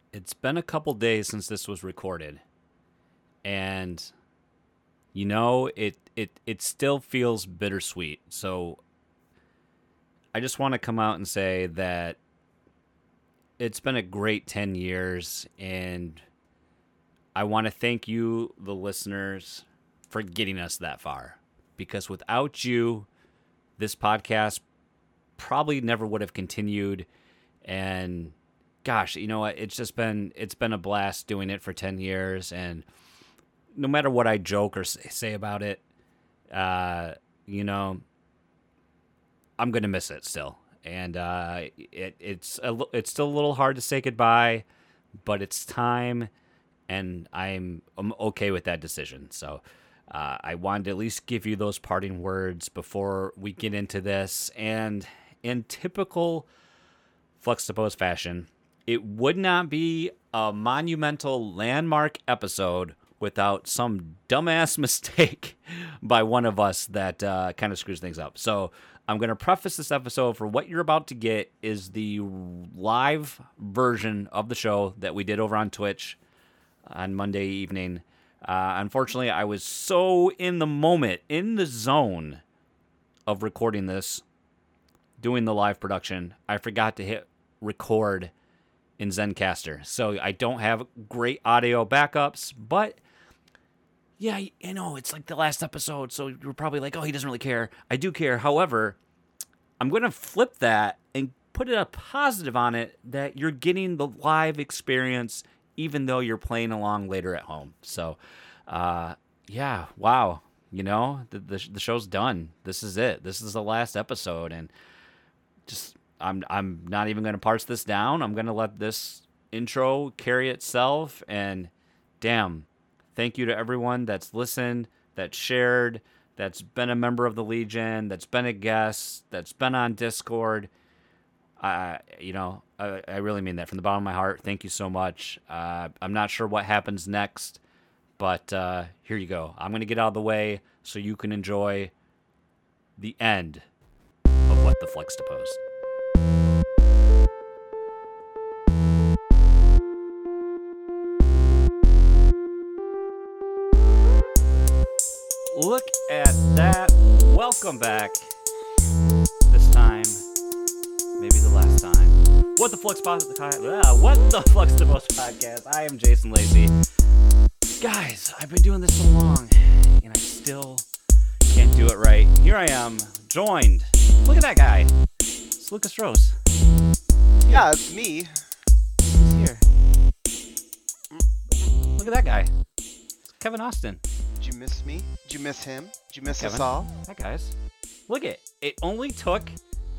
It's been a couple days since this was recorded, and it still feels bittersweet. So I just want to come out and say that it's been a great 10 years, and I want to thank you, the listeners, for getting us that far. Because without you, this podcast probably never would have continued. And gosh, you know what? It's been a blast doing it for 10 years, and no matter what I joke or say about it, uh, you know, I'm gonna miss it still, and it's still a little hard to say goodbye, but it's time, and I'm okay with that decision. So. I wanted to at least give you those parting words before we get into this. And in typical Flux to Post fashion, it would not be a monumental landmark episode without some dumbass mistake by one of us that kind of screws things up. So I'm going to preface this episode for what you're about to get is the live version of the show that we did over on Twitch on Monday evening. Unfortunately, I was so in the moment, in the zone of recording this, doing the live production, I forgot to hit record in Zencaster. So I don't have great audio backups, but yeah, it's like the last episode, so you're probably like, oh, he doesn't really care. I do care. However, I'm going to flip that and put a positive on it that you're getting the live experience even though you're playing along later at home. So, yeah, wow. The show's done. This is it. This is the last episode, and just I'm not even going to parse this down. I'm going to let this intro carry itself. And damn, thank you to everyone that's listened, that's shared, that's been a member of the Legion, that's been a guest, that's been on Discord. I really mean that from the bottom of my heart. Thank you so much. I'm not sure what happens next, but here you go. I'm going to get out of the way so you can enjoy the end of What the Flex to Post. Look at that. Welcome back. This time, maybe the last time. What the Flux to Post podcast. I am Jason Lacey. Guys, I've been doing this so long, and I still can't do it right. Here I am, joined. Look at that guy. It's Lucas Rose. Yeah, it's me. He's here. Look at that guy. It's Kevin Austin. Did you miss me? Did you miss him? Did you miss Kevin. us all? Hi, guys. Look at it. It only took,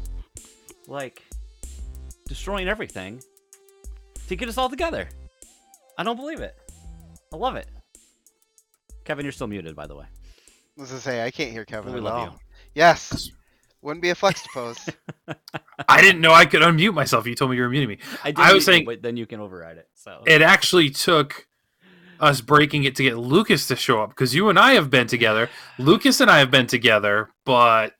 destroying everything to get us all together. I don't believe it. I love it. Kevin, you're still muted, by the way. Let's just say I can't hear Kevin We at love all. you. Yes. Wouldn't be a flex to post. I didn't know I could unmute myself. You told me you were muting me. I was saying, but then you can override it. So it actually took us breaking it to get Lucas to show up because you and I have been together. Lucas and I have been together, but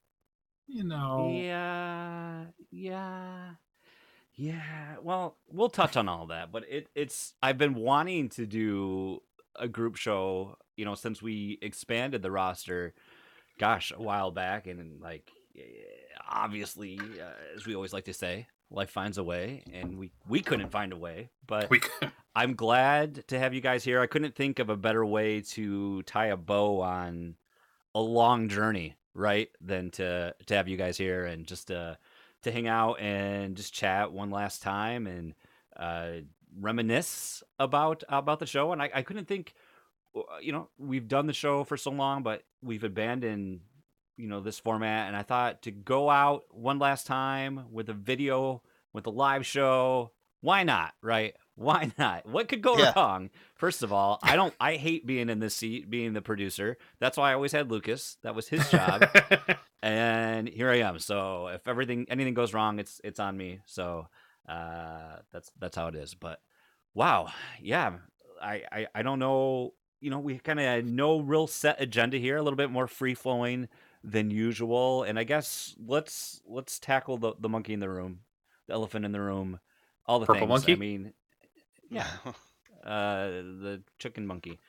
Yeah. Well, we'll touch on all that, but it's I've been wanting to do a group show, since we expanded the roster, gosh, a while back, and obviously, as we always like to say, life finds a way, and we couldn't find a way, but I'm glad to have you guys here. I couldn't think of a better way to tie a bow on a long journey, right, than to have you guys here and just to hang out and just chat one last time and reminisce about the show. And I couldn't think, we've done the show for so long, but we've abandoned this format, and I thought to go out one last time with a video, with a live show. Why not, right? Why not? What could go wrong? First of all, I hate being in this seat, being the producer. That's why I always had Lucas. That was his job. And here I am. So if anything goes wrong, it's on me. So that's how it is. But wow, yeah. I don't know. We kind of had no real set agenda here. A little bit more free flowing than usual. And I guess let's tackle the monkey in the room, the elephant in the room, all the Purple things. monkey? I mean, Yeah. The chicken monkey.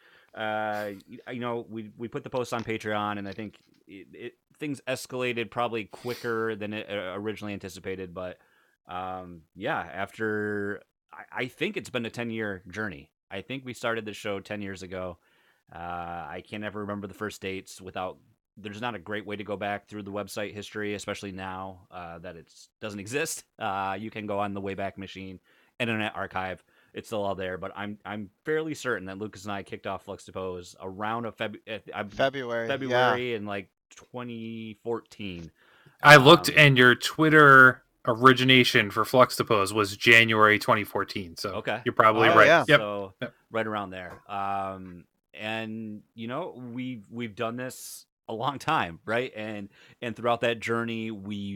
We put the post on Patreon, and I think things escalated probably quicker than it originally anticipated. But yeah, after I think it's been a 10-year journey. I think we started the show 10 years ago. I can't ever remember the first dates without. There's not a great way to go back through the website history, especially now that it doesn't exist. You can go on the Wayback Machine Internet Archive. It's still all there, but I'm fairly certain that Lucas and I kicked off Flux to Pose around February. Yeah. February in like 2014. I looked, and your Twitter origination for Flux to Pose was January 2014. So Okay. you're probably Oh, right. yeah. Yep. So right around there. And we've done this a long time, right? And throughout that journey,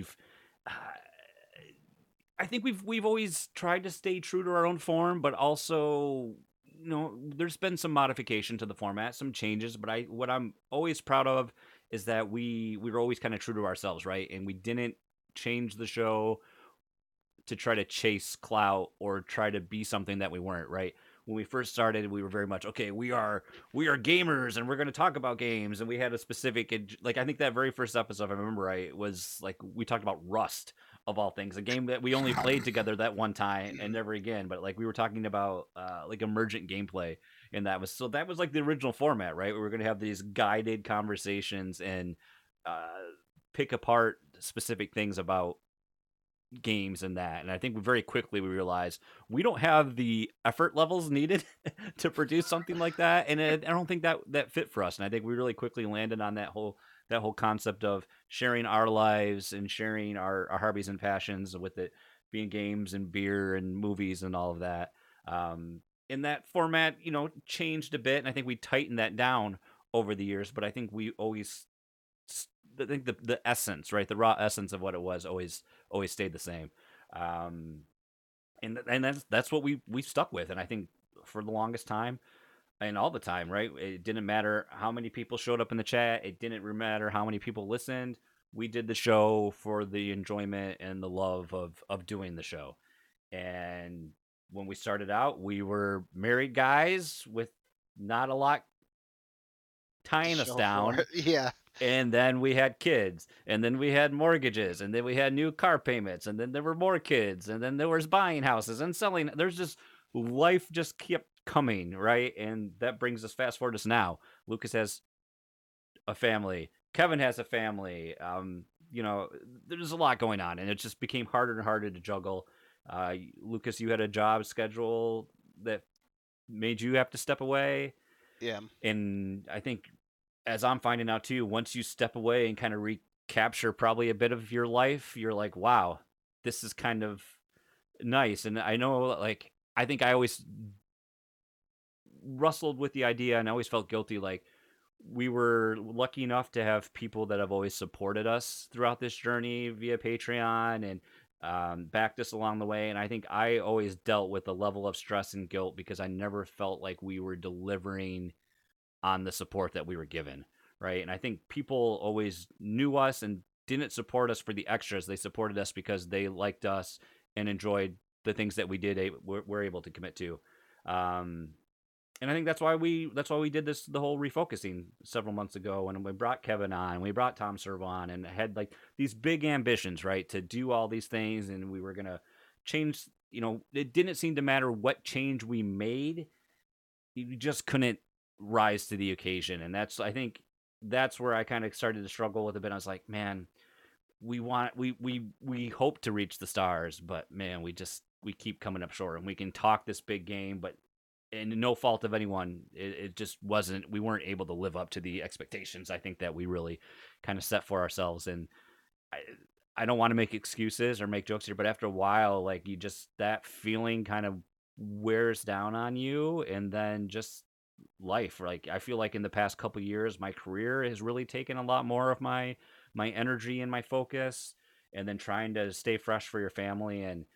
I think we've always tried to stay true to our own form, but also, there's been some modification to the format, some changes. But what I'm always proud of is that we were always kind of true to ourselves, right? And we didn't change the show to try to chase clout or try to be something that we weren't, right? When we first started, we were very much, okay, we are gamers and we're going to talk about games. And we had a specific, like, I think that very first episode, if I remember right, was like, we talked about Rust of all things, a game that we only played together that one time and never again. But like, we were talking about like emergent gameplay. And that was like the original format, right? We were going to have these guided conversations and pick apart specific things about games and that. And I think very quickly we realized we don't have the effort levels needed to produce something like that, and I don't think that fit for us. And I think we really quickly landed on that whole concept of sharing our lives and sharing our hobbies and passions, with it being games and beer and movies and all of that. And that format, changed a bit, and I think we tightened that down over the years. But I think we always, I think the essence, right, the raw essence of what it was, always stayed the same. And that's what we stuck with. And I think for the longest time and all the time, right, it didn't matter how many people showed up in the chat. It didn't matter how many people listened. We did the show for the enjoyment and the love of doing the show. And when we started out, we were married guys with not a lot tying us Show down. for it. Yeah. And then we had kids, and then we had mortgages, and then we had new car payments, and then there were more kids, and then there was buying houses and selling. There's just, life just kept coming, right? And that brings us fast forward to now. Lucas has a family. Kevin has a family. There's a lot going on, and it just became harder and harder to juggle. Lucas, you had a job schedule that made you have to step away. Yeah. And I think, as I'm finding out too, once you step away and kind of recapture probably a bit of your life, you're like, wow, this is kind of nice. And I know, like, I think I always wrestled with the idea, and I always felt guilty. Like, we were lucky enough to have people that have always supported us throughout this journey via Patreon and backed us along the way. And I think I always dealt with a level of stress and guilt because I never felt like we were delivering on the support that we were given, right? And I think people always knew us and didn't support us for the extras. They supported us because they liked us and enjoyed the things that we did, were able to commit to. And I think that's why we did the whole refocusing several months ago, and we brought Kevin on, we brought Tom Servo on, and had like these big ambitions, right, to do all these things, and we were gonna change. It didn't seem to matter what change we made; you just couldn't rise to the occasion. And I think that's where I kind of started to struggle with a bit. I was like, man, we hope to reach the stars, but man, we keep coming up short. And we can talk this big game, but and no fault of anyone, it just wasn't. We weren't able to live up to the expectations I think that we really kind of set for ourselves. And I don't want to make excuses or make jokes here, but after a while, like, that feeling kind of wears down on you, and then just life. Like, I feel like in the past couple years, my career has really taken a lot more of my energy and my focus, and then trying to stay fresh for your family. And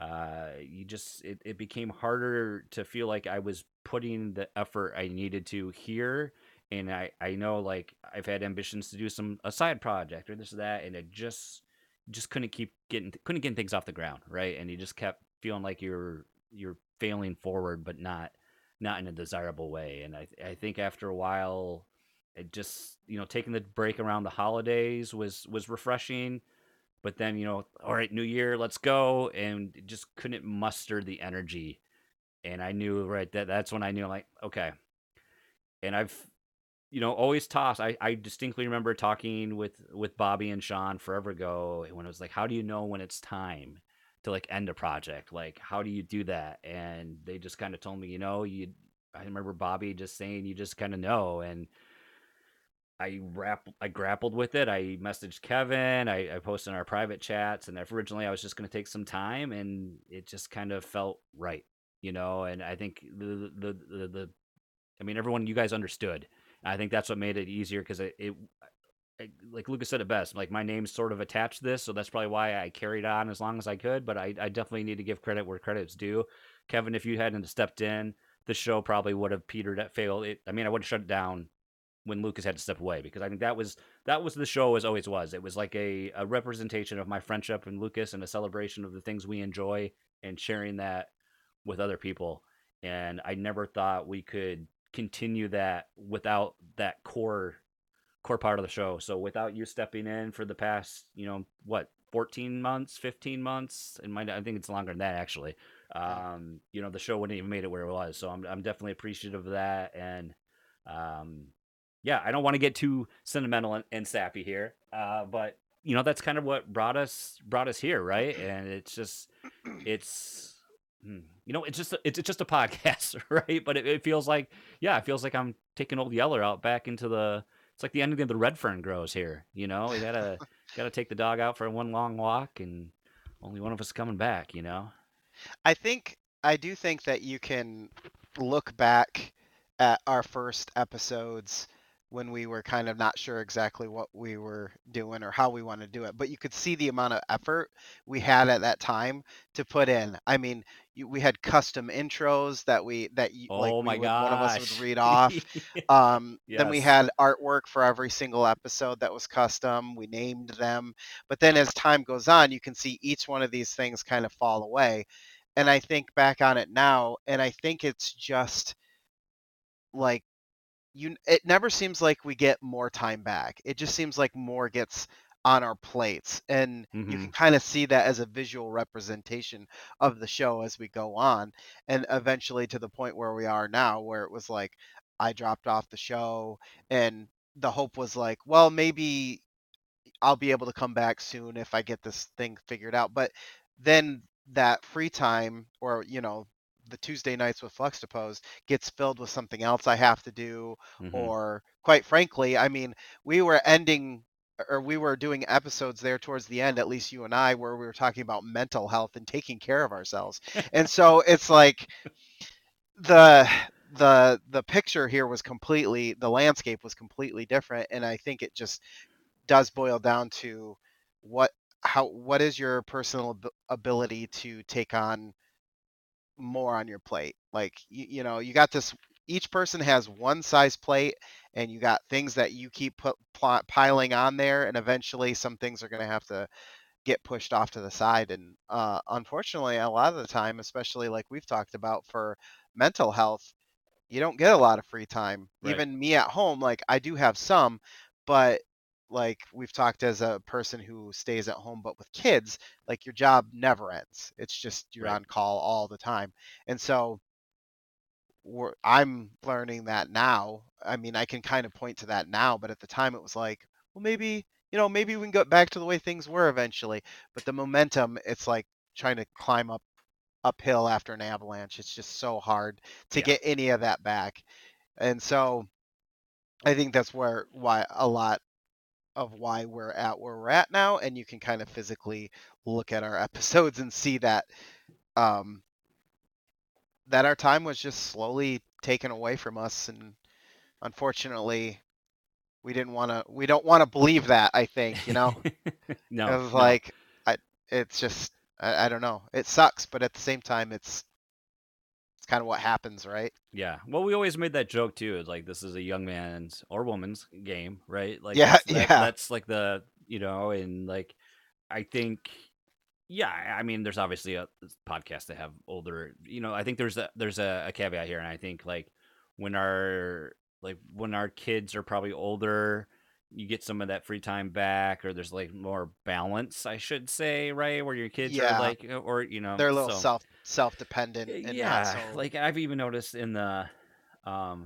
it became harder to feel like I was putting the effort I needed to here. And I know, like, I've had ambitions to do a side project or this or that, and it just couldn't get things off the ground, right? And you just kept feeling like you're failing forward, but not in a desirable way. And I think after a while, it just, taking the break around the holidays was refreshing. But then, all right, new year, let's go, and just couldn't muster the energy. And I knew that's when I knew, like, okay. And I've always tossed. I distinctly remember talking with Bobby and Sean forever ago when it was like, how do you know when it's time to like end a project? Like, how do you do that? And they just kind of told me, I remember Bobby just saying, you just kind of know. And I grappled with it. I messaged Kevin. I posted in our private chats, and originally I was just going to take some time, and it just kind of felt right, And I think I mean, everyone, you guys understood. And I think that's what made it easier because like Lucas said it best. Like, my name's sort of attached to this, so that's probably why I carried on as long as I could. But I definitely need to give credit where credit's due. Kevin, if you hadn't stepped in, the show probably would have petered at failed. I mean, I would have shut it down when Lucas had to step away, because I think that was the show as always was. It was like a representation of my friendship and Lucas, and a celebration of the things we enjoy and sharing that with other people. And I never thought we could continue that without that core part of the show. So without you stepping in for the past, 14 months, 15 months, I think it's longer than that actually. The show wouldn't even made it where it was. So I'm definitely appreciative of that. And yeah, I don't want to get too sentimental and sappy here, but that's kind of what brought us here, right? And it's just it's just a podcast, right? But it feels like, it feels like I'm taking old Yeller out back into it's like the ending of the Red Fern grows here. We gotta take the dog out for one long walk, and only one of us coming back. I do think that you can look back at our first episodes when we were kind of not sure exactly what we were doing or how we want to do it, but you could see the amount of effort we had at that time to put in. I mean, we had custom intros that Oh my gosh, one of us would read off. Then we had artwork for every single episode that was custom. We named them, but then as time goes on, you can see each one of these things kind of fall away. And I think back on it now, and I think it's just like it never seems like we get more time back. It just seems like more gets on our plates, and you can kind of see that as a visual representation of the show as we go on, and eventually to the point where we are now, where it was like I dropped off the show, and the hope was like, well, maybe I'll be able to come back soon if I get this thing figured out. But then that free time, or the Tuesday nights with Fluxtapose gets filled with something else I have to do, or quite frankly, I mean, we were doing episodes there towards the end, at least you and I, where we were talking about mental health and taking care of ourselves. And so it's like the picture here was the landscape was completely different. And I think it just does boil down to what is your personal ability to take on more on your plate. Like, you got this, each person has one size plate, and you got things that you keep piling on there, and eventually some things are going to have to get pushed off to the side. And unfortunately, a lot of the time, especially like we've talked about for mental health, you don't get a lot of free time. Right. Even me at home, like I do have some, but like we've talked as a person who stays at home, but with kids, like your job never ends. It's just you're on call all the time. And so I'm learning that now. I mean, I can kind of point to that now, but at the time it was like, well, maybe we can get back to the way things were eventually. But the momentum, it's like trying to climb uphill after an avalanche. It's just so hard to get any of that back. And so I think that's why a lot of why we're at where we're at now, and you can kind of physically look at our episodes and see that that our time was just slowly taken away from us, and unfortunately we don't want to believe that. I think no, it was like it's just I don't know, it sucks, but at the same time it's kind of what happens, right? Yeah. Well, we always made that joke too. It's like, this is a young man's or woman's game, right? Like, that's like the, and like, I think Yeah, I mean, there's obviously a podcast that have older. I think there's a caveat here, and I think like when our kids are probably older, you get some of that free time back, or there's like more balance, I should say, right? Where your kids are Yeah, like, or they're a little so self-dependent and not yeah, so. like I've even noticed in the um.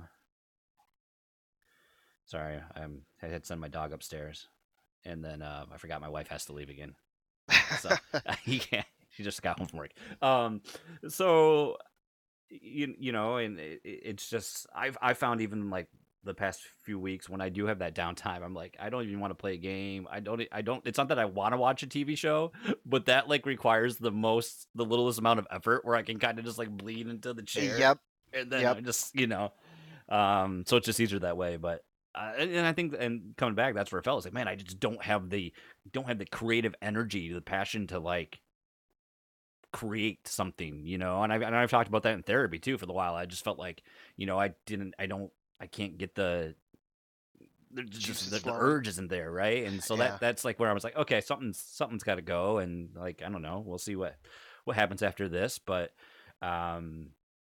Sorry, I had to send my dog upstairs, and then I forgot my wife has to leave again. So he can't. She just got home from work. So and it's just I found even like the past few weeks when I do have that downtime, I'm like I don't even want to play a game. I don't. It's not that I want to watch a TV show, but that like requires the littlest amount of effort where I can kind of just like bleed into the chair, Yep, and then yep. I just so it's just easier that way, but. And I think, and coming back, that's where it felt. It's like, man, I just don't have the creative energy, the passion to like create something, and I've talked about that in therapy too for the while. I just felt like, I can't get there's just Juices the flowing. urge isn't there, right? And so Yeah. that's like where I was like, okay, something's got to go, and like I don't know, we'll see what happens after this, but um,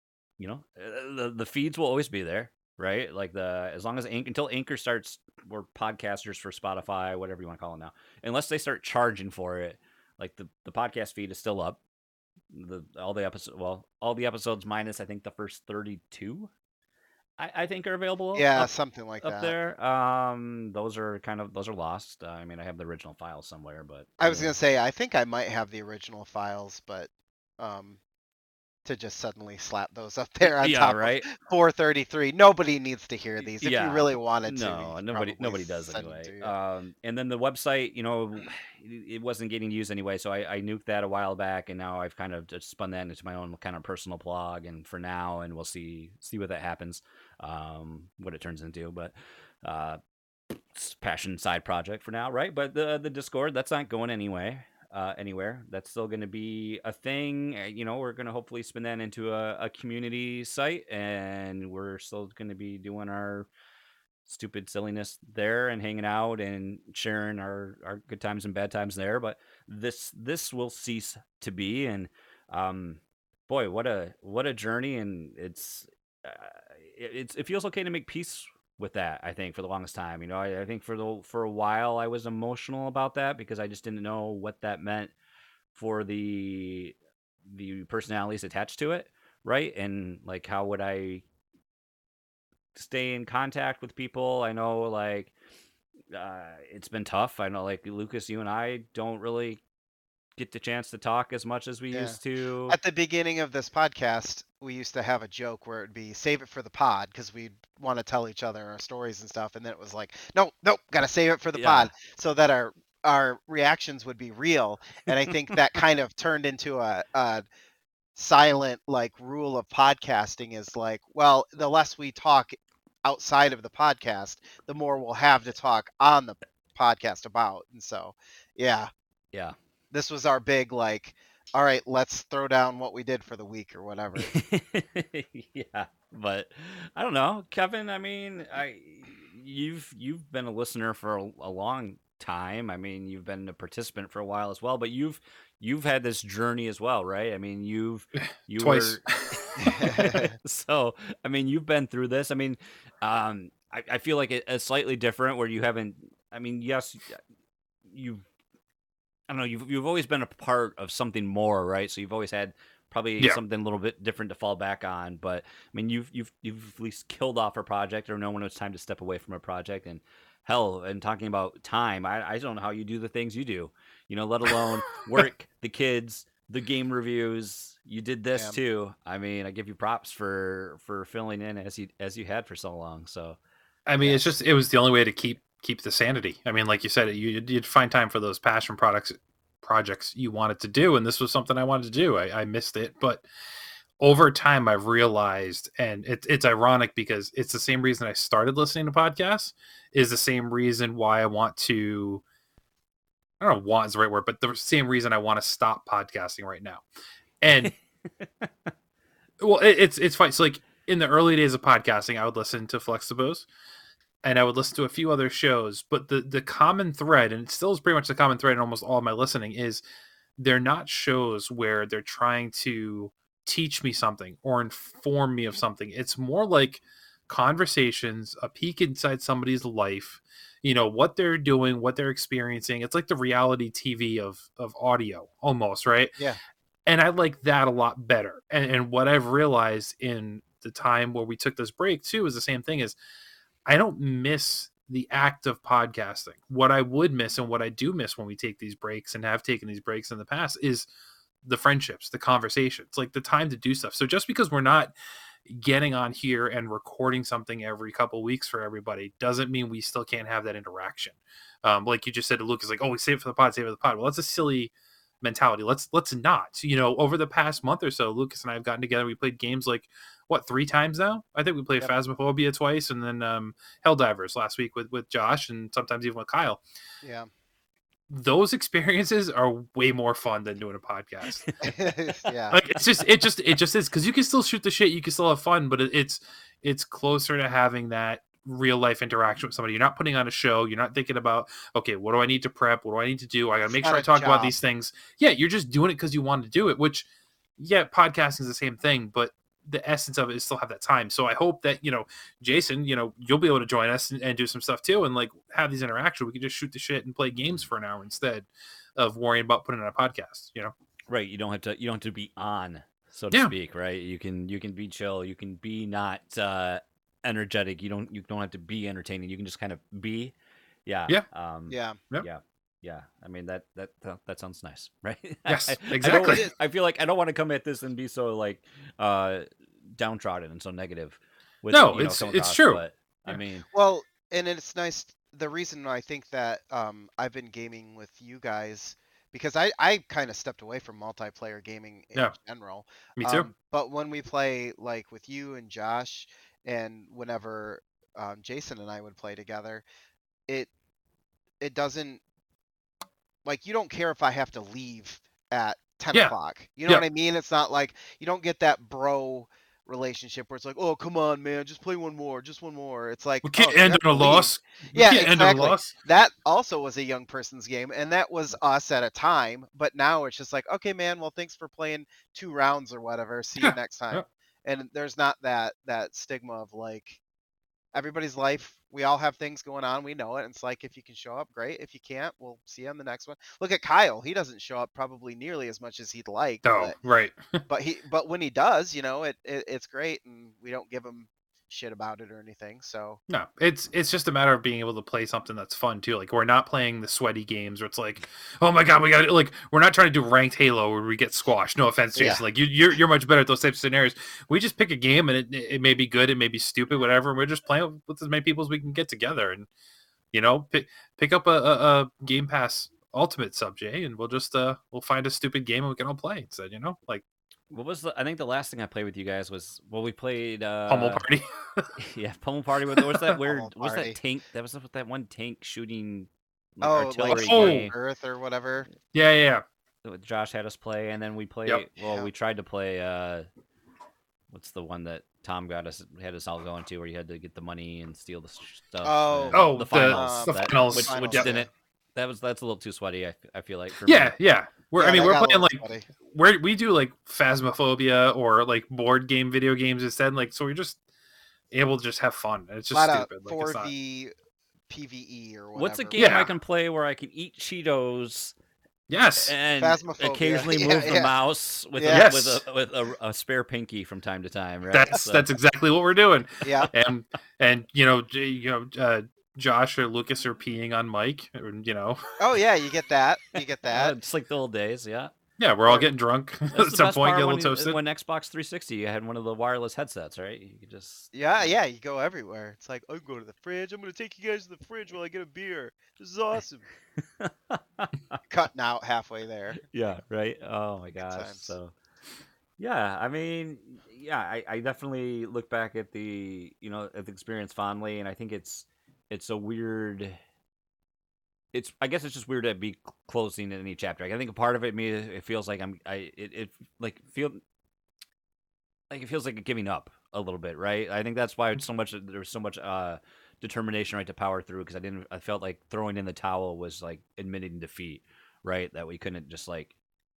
the feeds will always be there, right? Like as long as until Anchor starts, we're podcasters for Spotify, whatever you want to call it now, unless they start charging for it. Like the podcast feed is still up. All the episodes minus I think the first 32 I think are available Yeah, up something like that. there. Those are lost. I mean, I have the original files somewhere, but I was gonna say I think I might have the original files, but um, to just suddenly slap those up there on yeah, top of right. 433, nobody needs to hear these. If you Yeah, really wanted to, you no, could nobody probably does send them anyway. to you. And then the website, it wasn't getting used anyway, so I nuked that a while back, and now I've kind of just spun that into my own kind of personal blog, and for now, and we'll see what that happens, what it turns into, but it's passion side project for now, right? But the Discord, that's not going anywhere. That's still going to be a thing. We're going to hopefully spin that into a community site, and we're still going to be doing our stupid silliness there and hanging out and sharing our good times and bad times there. But this will cease to be, and boy, what a journey, and uh, it feels okay to make peace with that. I think for the longest time, I think for a while I was emotional about that because I just didn't know what that meant for the personalities attached to it, right? And like how would I stay in contact with people? I know like it's been tough. I know like Lucas, you and I don't really get the chance to talk as much as we Yeah. used to. At the beginning of this podcast, we used to have a joke where it'd be save it for the pod because we'd want to tell each other our stories and stuff, and then it was like, no, nope, gotta save it for the Yeah. pod so that our reactions would be real. And I think that kind of turned into a silent like rule of podcasting is like, well, the less we talk outside of the podcast, the more we'll have to talk on the podcast about. And so, yeah, Yeah. this was our big like, all right, let's throw down what we did for the week or whatever. Yeah. But I don't know, Kevin, I mean, you've been a listener for a long time. I mean, you've been a participant for a while as well, but you've had this journey as well, right? I mean, you Twice. were so I mean, you've been through this. I mean, I feel like it's slightly different where you haven't. I mean, yes, you've I don't know. You've always been a part of something more, right? So you've always had probably Yeah. something a little bit different to fall back on. But I mean, you've at least killed off a project or know when it's time to step away from a project. And hell, and talking about time, I don't know how you do the things you do. Let alone work, the kids, the game reviews. You did this Yeah. too. I mean, I give you props for filling in as you had for so long. So I mean, Yes. it was the only way to keep the sanity. I mean, like you said, you'd find time for those passion projects you wanted to do, and this was something I wanted to do. I missed it, but over time I've realized, and it's ironic because it's the same reason I started listening to podcasts is the same reason why I want to. I don't know, want is the right word, but the same reason I want to stop podcasting right now. And well, it's fine. So like in the early days of podcasting, I would listen to Flexibos and I would listen to a few other shows, but the common thread, and it still is pretty much the common thread in almost all of my listening, is they're not shows where they're trying to teach me something or inform me of something. It's more like conversations, a peek inside somebody's life, what they're doing, what they're experiencing. It's like the reality TV of audio almost, right? Yeah. And I like that a lot better. And what I've realized in the time where we took this break too is the same thing. Is I don't miss the act of podcasting. What I would miss, and what I do miss when we take these breaks and have taken these breaks in the past, is the friendships, the conversations, like the time to do stuff. So just because we're not getting on here and recording something every couple weeks for everybody doesn't mean we still can't have that interaction. Like you just said to Lucas, like, oh, we save it for the pod, save it for the pod. Well, that's a silly mentality. Let's not. Over the past month or so, Lucas and I have gotten together. We played games like 3 times now. I think we played Phasmophobia twice, and then Helldivers last week with Josh, and sometimes even with Kyle. Yeah. Those experiences are way more fun than doing a podcast. Yeah. Like it just is, because you can still shoot the shit, you can still have fun, but it's closer to having that real life interaction with somebody. You're not putting on a show. You're not thinking about, okay, what do I need to prep? What do I need to do? I got to make sure I talk about these things. Yeah, you're just doing it because you want to do it, which, yeah, podcasting is the same thing, but the essence of it is still have that time. So I hope that, Jason, you'll be able to join us and do some stuff too, and like have these interactions. We can just shoot the shit and play games for an hour instead of worrying about putting on a podcast, Right. You don't have to be on, so to speak, right? You can be chill. You can be not energetic. You don't have to be entertaining. You can just kind of be. Yeah. Yeah. Yeah. I mean, that sounds nice, right? Yes, exactly. I feel like I don't want to come at this and be so like downtrodden and so negative. With, it's true. But, I mean, well, and it's nice. The reason I think that I've been gaming with you guys, because I kind of stepped away from multiplayer gaming in general. Me too. But when we play like with you and Josh, and whenever Jason and I would play together, it doesn't, like, you don't care if I have to leave at 10 o'clock. You know what I mean? It's not like you don't get that bro relationship where it's like, oh, come on, man, just play one more, just one more. It's like, we can't end on a loss. Yeah, exactly. That also was a young person's game, and that was us at a time. But now it's just like, okay, man, well, thanks for playing 2 rounds or whatever. See you next time. And there's not that stigma of like, everybody's life, we all have things going on, we know it. It's like, if you can show up, great. If you can't, we'll see you on the next one. Look at Kyle. He doesn't show up probably nearly as much as he'd like. But when he does, it's great, and we don't give him shit about it or anything. So no, it's just a matter of being able to play something that's fun too. Like, we're not playing the sweaty games where it's like, oh my god, we got, like, we're not trying to do ranked Halo where we get squashed. No offense, Jason. Like, you're much better at those types of scenarios. We just pick a game, and it may be good, it may be stupid, whatever. And we're just playing with as many people as we can get together, and pick up a Game Pass Ultimate sub, Jay, and we'll just we'll find a stupid game and we can all play instead. Like, what was I think the last thing I played with you guys was, we played Pummel Party. Yeah, Pummel Party. What was that weird? What was that tank? That was that one tank shooting artillery game. Earth or whatever. Yeah. Josh had us play, and then we played. We tried to play. What's the one that Tom had us all going to, where you had to get the money and steal the stuff? The finals. The finals. Which didn't. That's a little too sweaty. I feel like. For me. Yeah. We're playing like we do like Phasmophobia or like board game video games instead. Like, so we're just able to just have fun. It's just stupid. Like, 4v PvE or whatever. What's a game I can play where I can eat Cheetos? Yes, and occasionally move the mouse with a spare pinky from time to time. Right. That's exactly what we're doing. Yeah, and Josh or Lucas are peeing on Mike, Oh yeah, you get that. It's like the old days, yeah. Yeah, we're all getting drunk at some point, get a little toasted. When Xbox 360, you had one of the wireless headsets, right? You could just... Yeah, you go everywhere. It's like, I'm going to the fridge. I'm going to take you guys to the fridge while I get a beer. This is awesome. Cutting out halfway there. Yeah, right? Oh my gosh. So, yeah, I mean, I definitely look back at the experience fondly, and I think it's a weird... I guess it's just weird to be closing any chapter. I think a part of it, it feels like it feels like giving up a little bit, right? I think that's why there was so much determination, right, to power through, because I felt like throwing in the towel was like admitting defeat, right? That we couldn't just like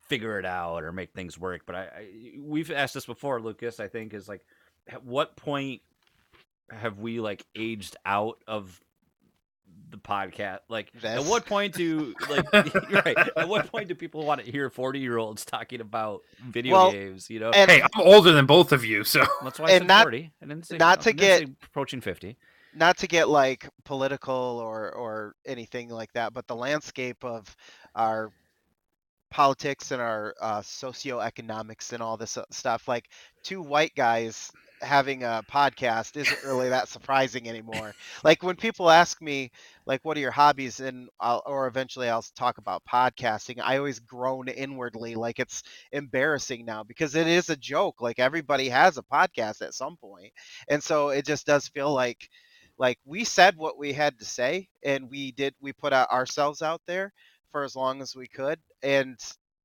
figure it out or make things work. But we've asked this before, Lucas. I think is like, at what point have we like aged out of the podcast? Like, at what point do right? At what point do people want to hear 40-year-olds talking about video games? You know, hey, I'm older than both of you, so that's why I said 40. I didn't say approaching 50. Not to get like political or anything like that, but the landscape of our politics and our socioeconomics and all this stuff, like two white guys having a podcast isn't really that surprising anymore. Like when people ask me like what are your hobbies, and or eventually I'll talk about podcasting, I always groan inwardly like it's embarrassing now because it is a joke. Like everybody has a podcast at some point. And so it just does feel like we said what we had to say, and we put ourselves out there for as long as we could. And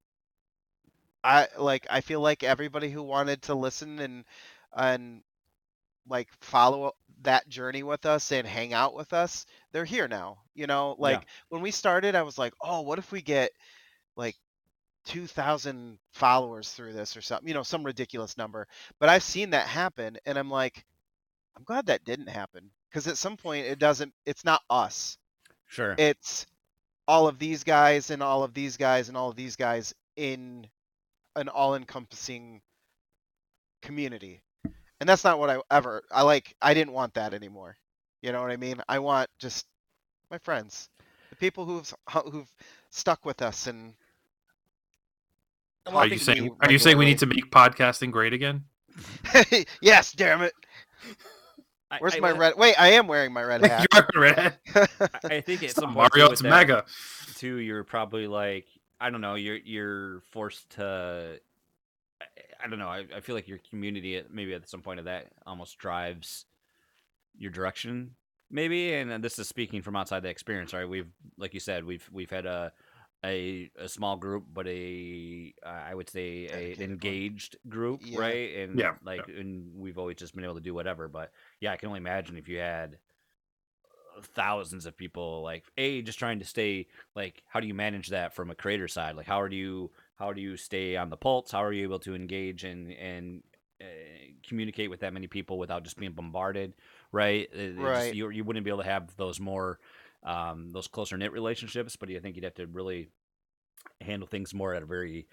I feel like everybody who wanted to listen and like follow that journey with us and hang out with us, they're here now. You know, like when we started, I was like, oh, what if we get like 2,000 followers through this or something, you know, some ridiculous number. But I've seen that happen, and I'm like, I'm glad that didn't happen, because at some point it's not us. Sure. It's all of these guys and all of these guys and all of these guys in an all-encompassing community. And that's not what I didn't want that anymore. You know what I mean? I want just my friends, the people who've stuck with us. And are you saying we need to make podcasting great again? Yes, damn it. Where's my red? Wait, I am wearing my red hat. You're red hat. I think it's Mario's mega. Too, you're probably like, I don't know. You're forced to. I don't know. I feel like your community maybe at some point of that almost drives your direction, maybe. And this is speaking from outside the experience, right? We've, like you said, we've had a small group, but I would say an engaged group, right? And and we've always just been able to do whatever. But yeah, I can only imagine if you had thousands of people, like just trying to stay, like, how do you manage that from a creator side? Like, how do you stay on the pulse? How are you able to engage and communicate with that many people without just being bombarded, right? Right. You wouldn't be able to have those more those closer knit relationships, but I think you'd have to really handle things more at a very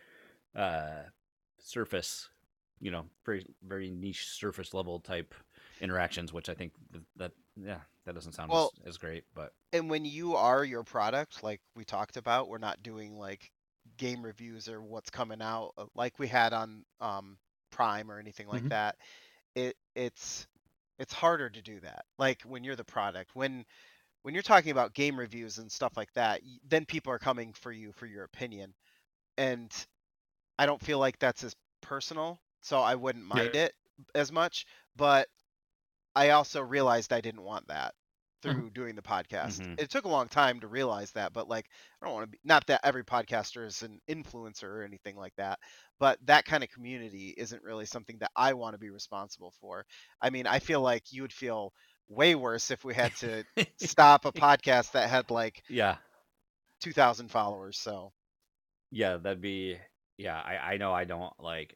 surface, you know, very very niche surface level type interactions, which I think that doesn't sound as great. But and when you are your product, like we talked about, we're not doing like game reviews or what's coming out like we had on Prime or anything like that. It's harder to do that. Like when you're the product, when you're talking about game reviews and stuff like that, then people are coming for you for your opinion. And I don't feel like that's as personal, so I wouldn't mind it as much. But I also realized I didn't want that through doing the podcast. It took a long time to realize that, but like, I don't want to be, not that every podcaster is an influencer or anything like that, but that kind of community isn't really something that I want to be responsible for. I mean, I feel like you would feel way worse if we had to stop a podcast that had like 2,000 followers. So that'd be, I know I don't like,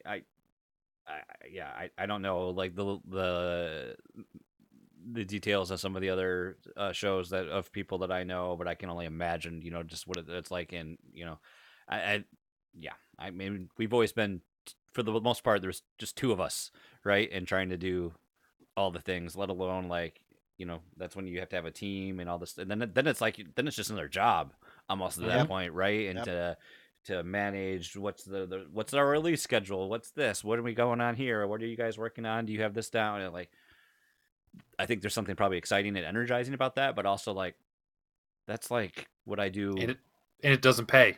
I don't know like the details of some of the other shows of people that I know, but I can only imagine, you know, just what it's like. And, you know, I mean, we've always been, for the most part, there's just two of us, right? And trying to do all the things, let alone like, you know, that's when you have to have a team and all this. And then it's like, then it's just another job almost at that point, right? And to manage what's our release schedule, what's this, what are we going on here, what are you guys working on, do you have this down? And like, I think there's something probably exciting and energizing about that, but also like, that's like what I do, and it doesn't pay.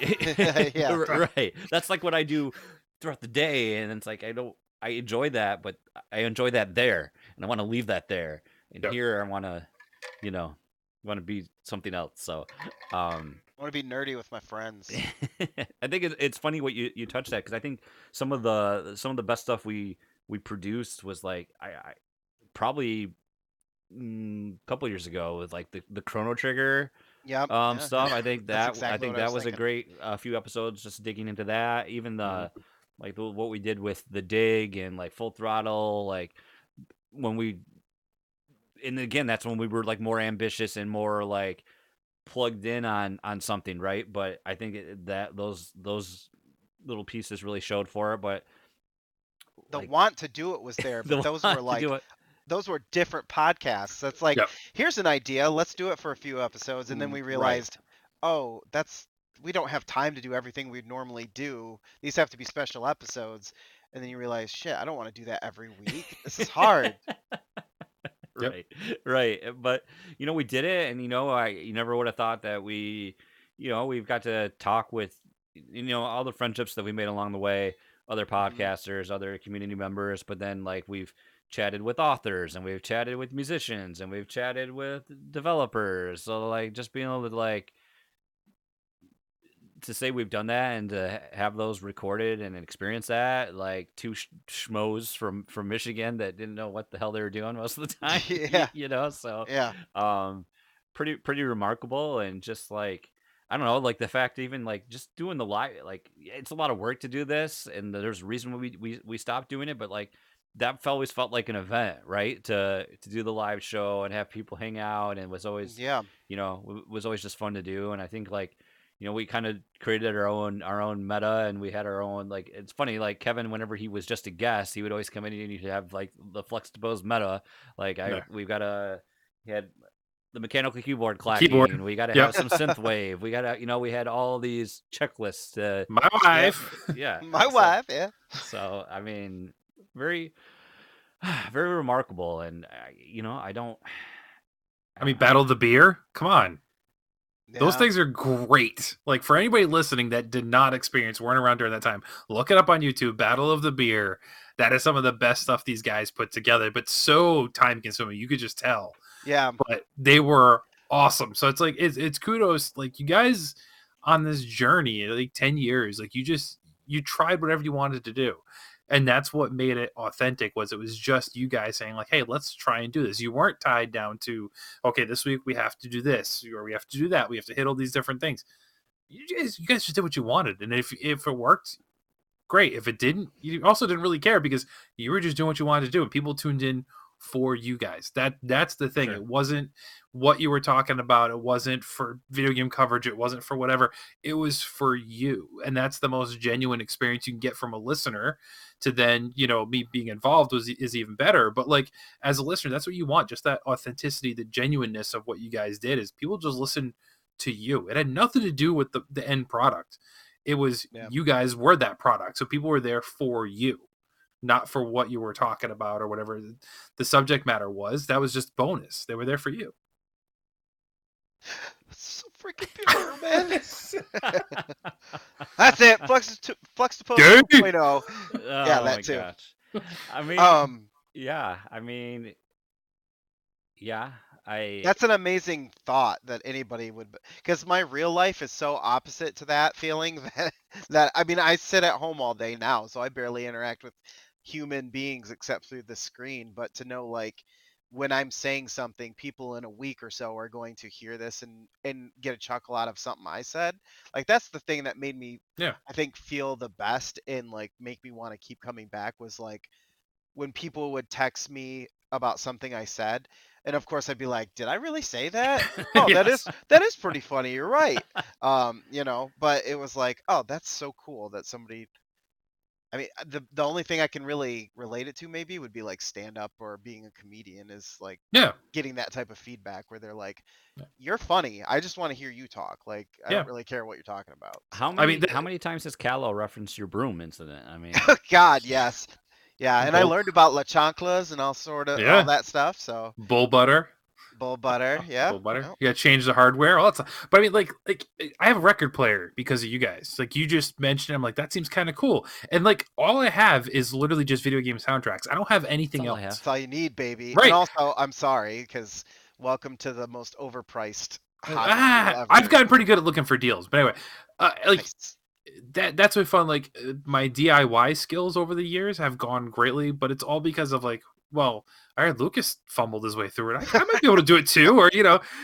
Right, that's like what I do throughout the day, and it's like I enjoy that, but I enjoy that there, and I want to leave that there, and here I want to, you know, be something else. So I want to be nerdy with my friends. I think it's funny what you touched that, because I think some of the best stuff we produced was like I probably a couple years ago with like the Chrono Trigger Yep. stuff. I think That's that exactly what I was was a thinking. great few episodes just digging into that. Even the Mhm. like what we did with the dig and like Full Throttle, like when we and again that's when we were like more ambitious and more like plugged in on something, right? But I think that those little pieces really showed for it. But The like want to do it was there, but the those were want to like do it, those were different podcasts. That's like, Yep. here's an idea, let's do it for a few episodes, and then we right? realized, oh, we don't have time to do everything we'd normally do. These have to be special episodes. And then you realize, shit, I don't want to do that every week. This is hard. Yep. Right, right. But we did it, and you never would have thought that we've got to talk with all the friendships that we made along the way, other Mhm. podcasters, other community members. But then like we've chatted with authors, and we've chatted with musicians, and we've chatted with developers. So like just being able to like to say we've done that and to have those recorded and experience that, like two schmoes from Michigan that didn't know what the hell they were doing most of the time, Yeah. so Yeah. um pretty remarkable. And just like I don't know, like the fact even like just doing the live, like it's a lot of work to do this, and there's a reason why we stopped doing it, but like that always felt like an event, right? To do the live show and have people hang out, and was always Yeah. was always just fun to do. And I think like we kind of created our own meta, and we had our own, like, it's funny, like Kevin, whenever he was just a guest, he would always come in and he'd have like the Flex2Pose meta. Like Yeah. he had the mechanical keyboard clacking. Keyboard. We got to Yep. have some synth wave. We got to, we had all these checklists. My wife. Yeah. My wife, yeah. So, I mean, very, very remarkable. And, I mean, Battle of the Beer. Come on. Those Yeah. things are great. Like for anybody listening that did not weren't around during that time, look it up on YouTube. Battle of the Beer. That is some of the best stuff these guys put together, but so time consuming. You could just tell. Yeah. But they were awesome. So it's like it's kudos. Like you guys on this journey, like 10 years, like you tried whatever you wanted to do. And that's what made it authentic. Was it was just you guys saying like, hey, let's try and do this. You weren't tied down to, okay, this week we have to do this, or we have to do that, we have to hit all these different things. You guys just did what you wanted. And if it worked, great. If it didn't, you also didn't really care, because you were just doing what you wanted to do, and people tuned in for you guys. That's the thing. Sure. It wasn't what you were talking about. It wasn't for video game coverage. It wasn't for whatever. It was for you. And that's the most genuine experience you can get from a listener. To then, me being involved is even better. But like as a listener, that's what you want. Just that authenticity, the genuineness of what you guys did, is people just listen to you. It had nothing to do with the end product. It was you guys were that product. So people were there for you, not for what you were talking about or whatever the subject matter was. That was just bonus. They were there for you. So freaking pure, man. That's it. Flex2Pose 2.0. Oh, Yeah, that my too. gosh. I mean, yeah. I mean, yeah. That's an amazing thought that anybody would, because my real life is so opposite to that feeling that I mean, I sit at home all day now, so I barely interact with human beings except through the screen. But to know, like, when I'm saying something, people in a week or so are going to hear this and get a chuckle out of something I said. Like, that's the thing that made me, I think, feel the best and like make me want to keep coming back, was like when people would text me about something I said. And of course I'd be like, did I really say that? Oh, Yes. that is pretty funny. You're right. But it was like, oh, that's so cool that somebody, I mean, the only thing I can really relate it to maybe would be like stand up or being a comedian, is like getting that type of feedback where they're like, you're funny. I just want to hear you talk. Like, I don't really care what you're talking about. How many times has Callow referenced your broom incident? I mean, God, yes. Yeah, and I learned about La Chanclas and all that stuff. So bull butter, yeah. Bull butter. You got to change the hardware. All that stuff. But I mean, like I have a record player because of you guys. Like you just mentioned, I'm like, that seems kind of cool. And like all I have is literally just video game soundtracks. I don't have anything else. That's all you need, baby. Right. And also, I'm sorry, because welcome to the most overpriced. I've gotten pretty good at looking for deals. But anyway, Nice. that's what fun. Like my DIY skills over the years have gone greatly, but it's all because of like, well, I heard Lucas fumbled his way through it. I might be able to do it too, or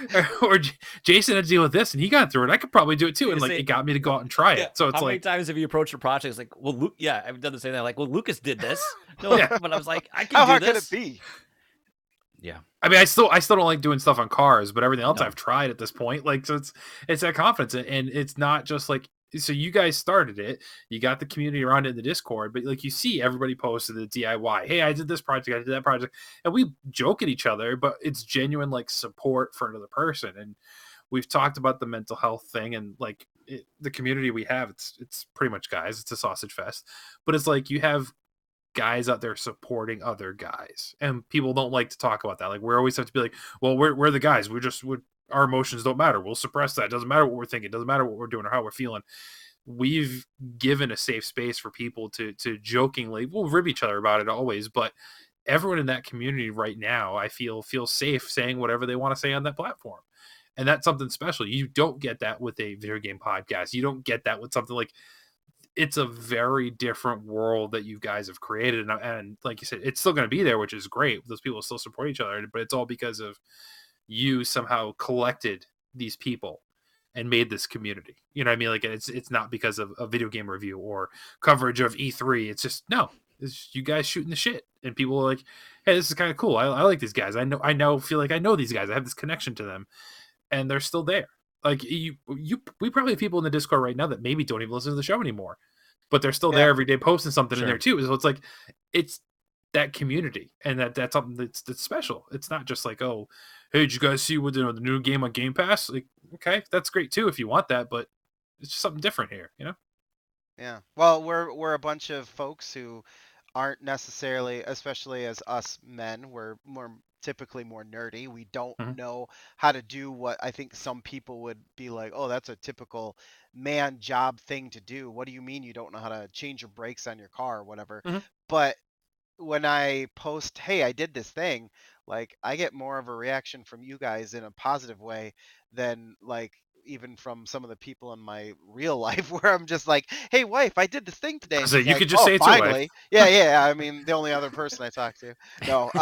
or Jason had to deal with this and he got through it. I could probably do it too, and like it got me to go out and try it. So it's how like, many times have you approached a project? It's like, well, Luke, yeah, I've done the same thing. Like, well, Lucas did this. No, but I was like, I can How do hard this. can it be? Yeah. I mean, I still don't like doing stuff on cars, but everything else I've tried at this point. Like, so it's that confidence, and it's not just like, so you guys started it, you got the community around it in the Discord, but like you see everybody posted the DIY. Hey, I did this project, I did that project, and we joke at each other, but it's genuine like support for another person. And we've talked about the mental health thing, and like the community we have, it's pretty much guys. It's a sausage fest, but it's like you have guys out there supporting other guys, and people don't like to talk about that. Like we always have to be like, well, we're the guys, our emotions don't matter, we'll suppress that. It doesn't matter what we're thinking, it doesn't matter what we're doing or how we're feeling. We've given a safe space for people to jokingly, we'll rib each other about it always, but everyone in that community right now, I feel safe saying whatever they want to say on that platform. And that's something special. You don't get that with a video game podcast. You don't get that with something like, it's a very different world that you guys have created. And like you said, it's still going to be there, which is great. Those people still support each other, but it's all because of you somehow collected these people and made this community. You know what I mean? Like it's not because of a video game review or coverage of E3. It's just, no, it's you guys shooting the shit, and people are like, hey, this is kind of cool. I like these guys. Feel like I know these guys. I have this connection to them, and they're still there. Like we probably have people in the Discord right now that maybe don't even listen to the show anymore, but they're still there every day posting something in there too. So it's like, it's that community, and that's something that's special. It's not just like, oh, hey, did you guys see what the new game on Game Pass? Like, okay, that's great too if you want that, but it's just something different here, you know? Yeah. Well, we're a bunch of folks who aren't necessarily, especially as us men, we're typically more nerdy. We don't know how to do what I think some people would be like, oh, that's a typical man job thing to do. What do you mean you don't know how to change your brakes on your car or whatever? But when I post, hey, I did this thing, like I get more of a reaction from you guys in a positive way than like even from some of the people in my real life, where I'm just like, hey, wife, I did this thing today. So you like, could just say it finally. To yeah. I mean, the only other person I talk to. No.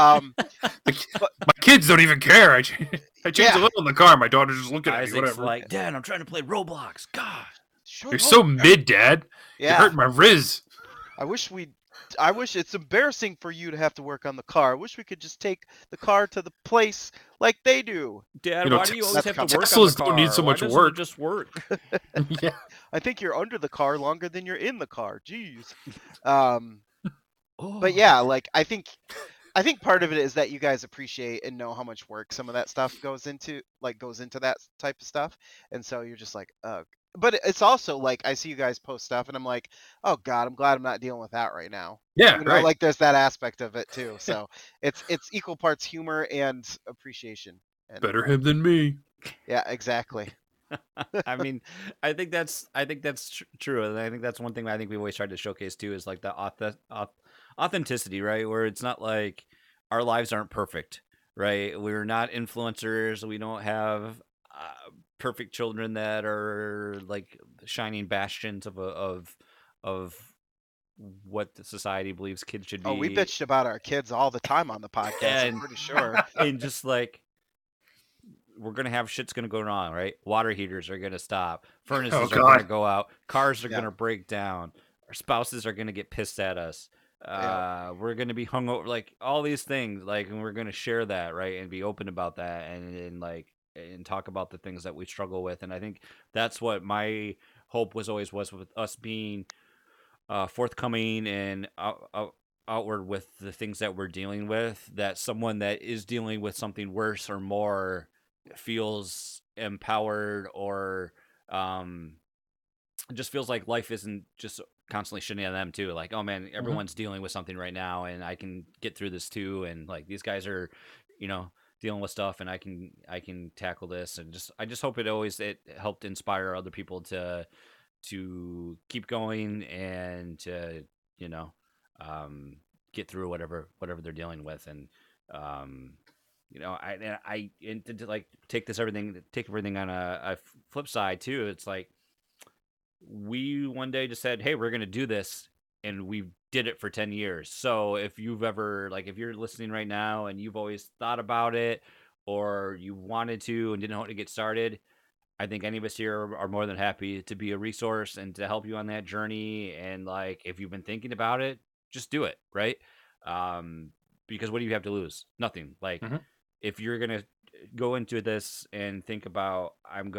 My kids don't even care. I changed a little in the car. My daughter's just looking at me. Whatever. Like, Dad, I'm trying to play Roblox. God, you're so mid, Dad. Yeah. You're hurting my Riz. I wish it's embarrassing for you to have to work on the car. I wish we could just take the car to the place like they do. Dad, why do you always have to work Teslas on the car? Don't need so much work. Just work. Yeah. I think you're under the car longer than you're in the car. Jeez. But yeah, like I think part of it is that you guys appreciate and know how much work some of that stuff goes into that type of stuff, and so you're just like, but it's also like I see you guys post stuff and I'm like, oh God, I'm glad I'm not dealing with that right now. Yeah, right. Like there's that aspect of it too. So it's equal parts humor and appreciation. And, better him than me. Yeah, exactly. I mean, I think that's true, and I think that's one thing I think we always tried to showcase too is like the authenticity, right? Where it's not like our lives aren't perfect, right? We're not influencers. We don't have perfect children that are like shining bastions of what the society believes kids should be. Oh, we bitched about our kids all the time on the podcast. I'm pretty sure. And just like, we're going to have shit's going to go wrong, right? Water heaters are going to stop. Furnaces are going to go out. Cars are going to break down. Our spouses are going to get pissed at us. We're going to be hungover, like all these things, like, and we're going to share that, right? And be open about that and talk about the things that we struggle with. And I think that's what my hope was with us being forthcoming and outward with the things that we're dealing with, that someone that is dealing with something worse or more feels empowered or just feels like life isn't just constantly shitting on them too. Like, oh man, everyone's dealing with something right now and I can get through this too. And like, these guys are, dealing with stuff and I can tackle this. And I just hope it helped inspire other people to keep going and to, get through whatever they're dealing with. And, to like take everything on a flip side too. It's like, we one day just said, hey, we're going to do this, and we did it for 10 years. So if you've ever, like, if you're listening right now and you've always thought about it, or you wanted to and didn't know how to get started, I think any of us here are more than happy to be a resource and to help you on that journey. And like, if you've been thinking about it, just do it, right? Um, because what do you have to lose? Nothing. Like, Mhm. if you're gonna go into this and think about,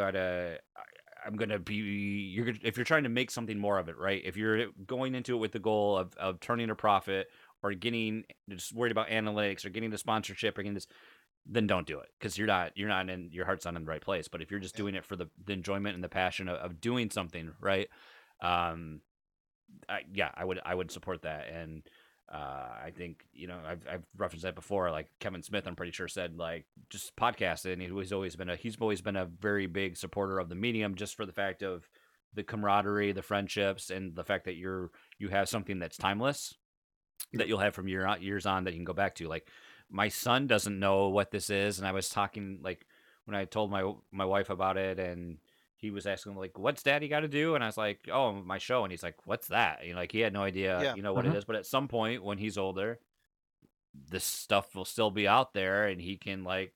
I'm gonna be, if you're trying to make something more of it, right? If you're going into it with the goal of turning a profit, or getting just worried about analytics, or getting the sponsorship, or getting this, then don't do it, because you're not in, your heart's not in the right place. But if you're just Yeah. doing it for the enjoyment and the passion of doing something, right? um I would support that. And I think, I've referenced that before. Like Kevin Smith, I'm pretty sure, said, like, just podcast it. And he's always been a very big supporter of the medium, just for the fact of the camaraderie, the friendships, and the fact that you have something that's timeless, that you'll have from years on, that you can go back to. Like, my son doesn't know what this is, and I was talking, like, when I told my wife about it, and he was asking, like, what's daddy got to do, and I was like, oh, my show. And he's like, what's that? Like, he had no idea, Yeah. what it is. But at some point when he's older, this stuff will still be out there, and he can, like,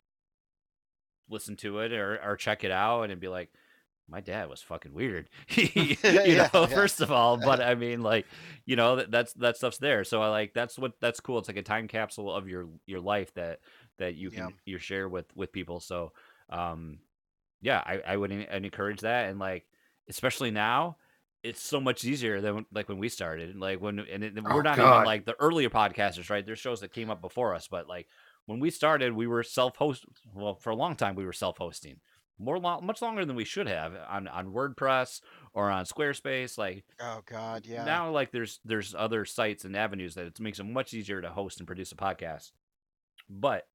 listen to it, or check it out, and be like, my dad was fucking weird. Yeah. Yeah. First of all. But I mean, like, that stuff's there. So that's cool. It's like a time capsule of your life, that you Yeah. can you share with people. So um yeah, I would encourage that. And like, especially now, it's so much easier than like when we started. Like, we're Oh not even God. like the earlier podcasters, right? There's shows that came up before us, but like, when we started, we were self-host. Well, for a long time, we were self-hosting, much longer than we should have, on WordPress or on Squarespace. Like, Oh God. Yeah. now, like, there's other sites and avenues that it makes it much easier to host and produce a podcast. But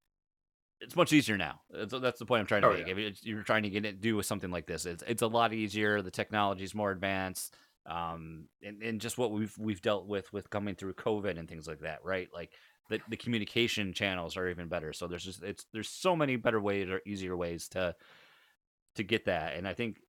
it's much easier now. That's the point I'm trying to Oh make. yeah. If you're trying to do with something like this, it's a lot easier. The technology is more advanced, and just what we've dealt with coming through COVID and things like that, right? Like, the communication channels are even better. So there's so many better ways, or easier ways to get that. And I think,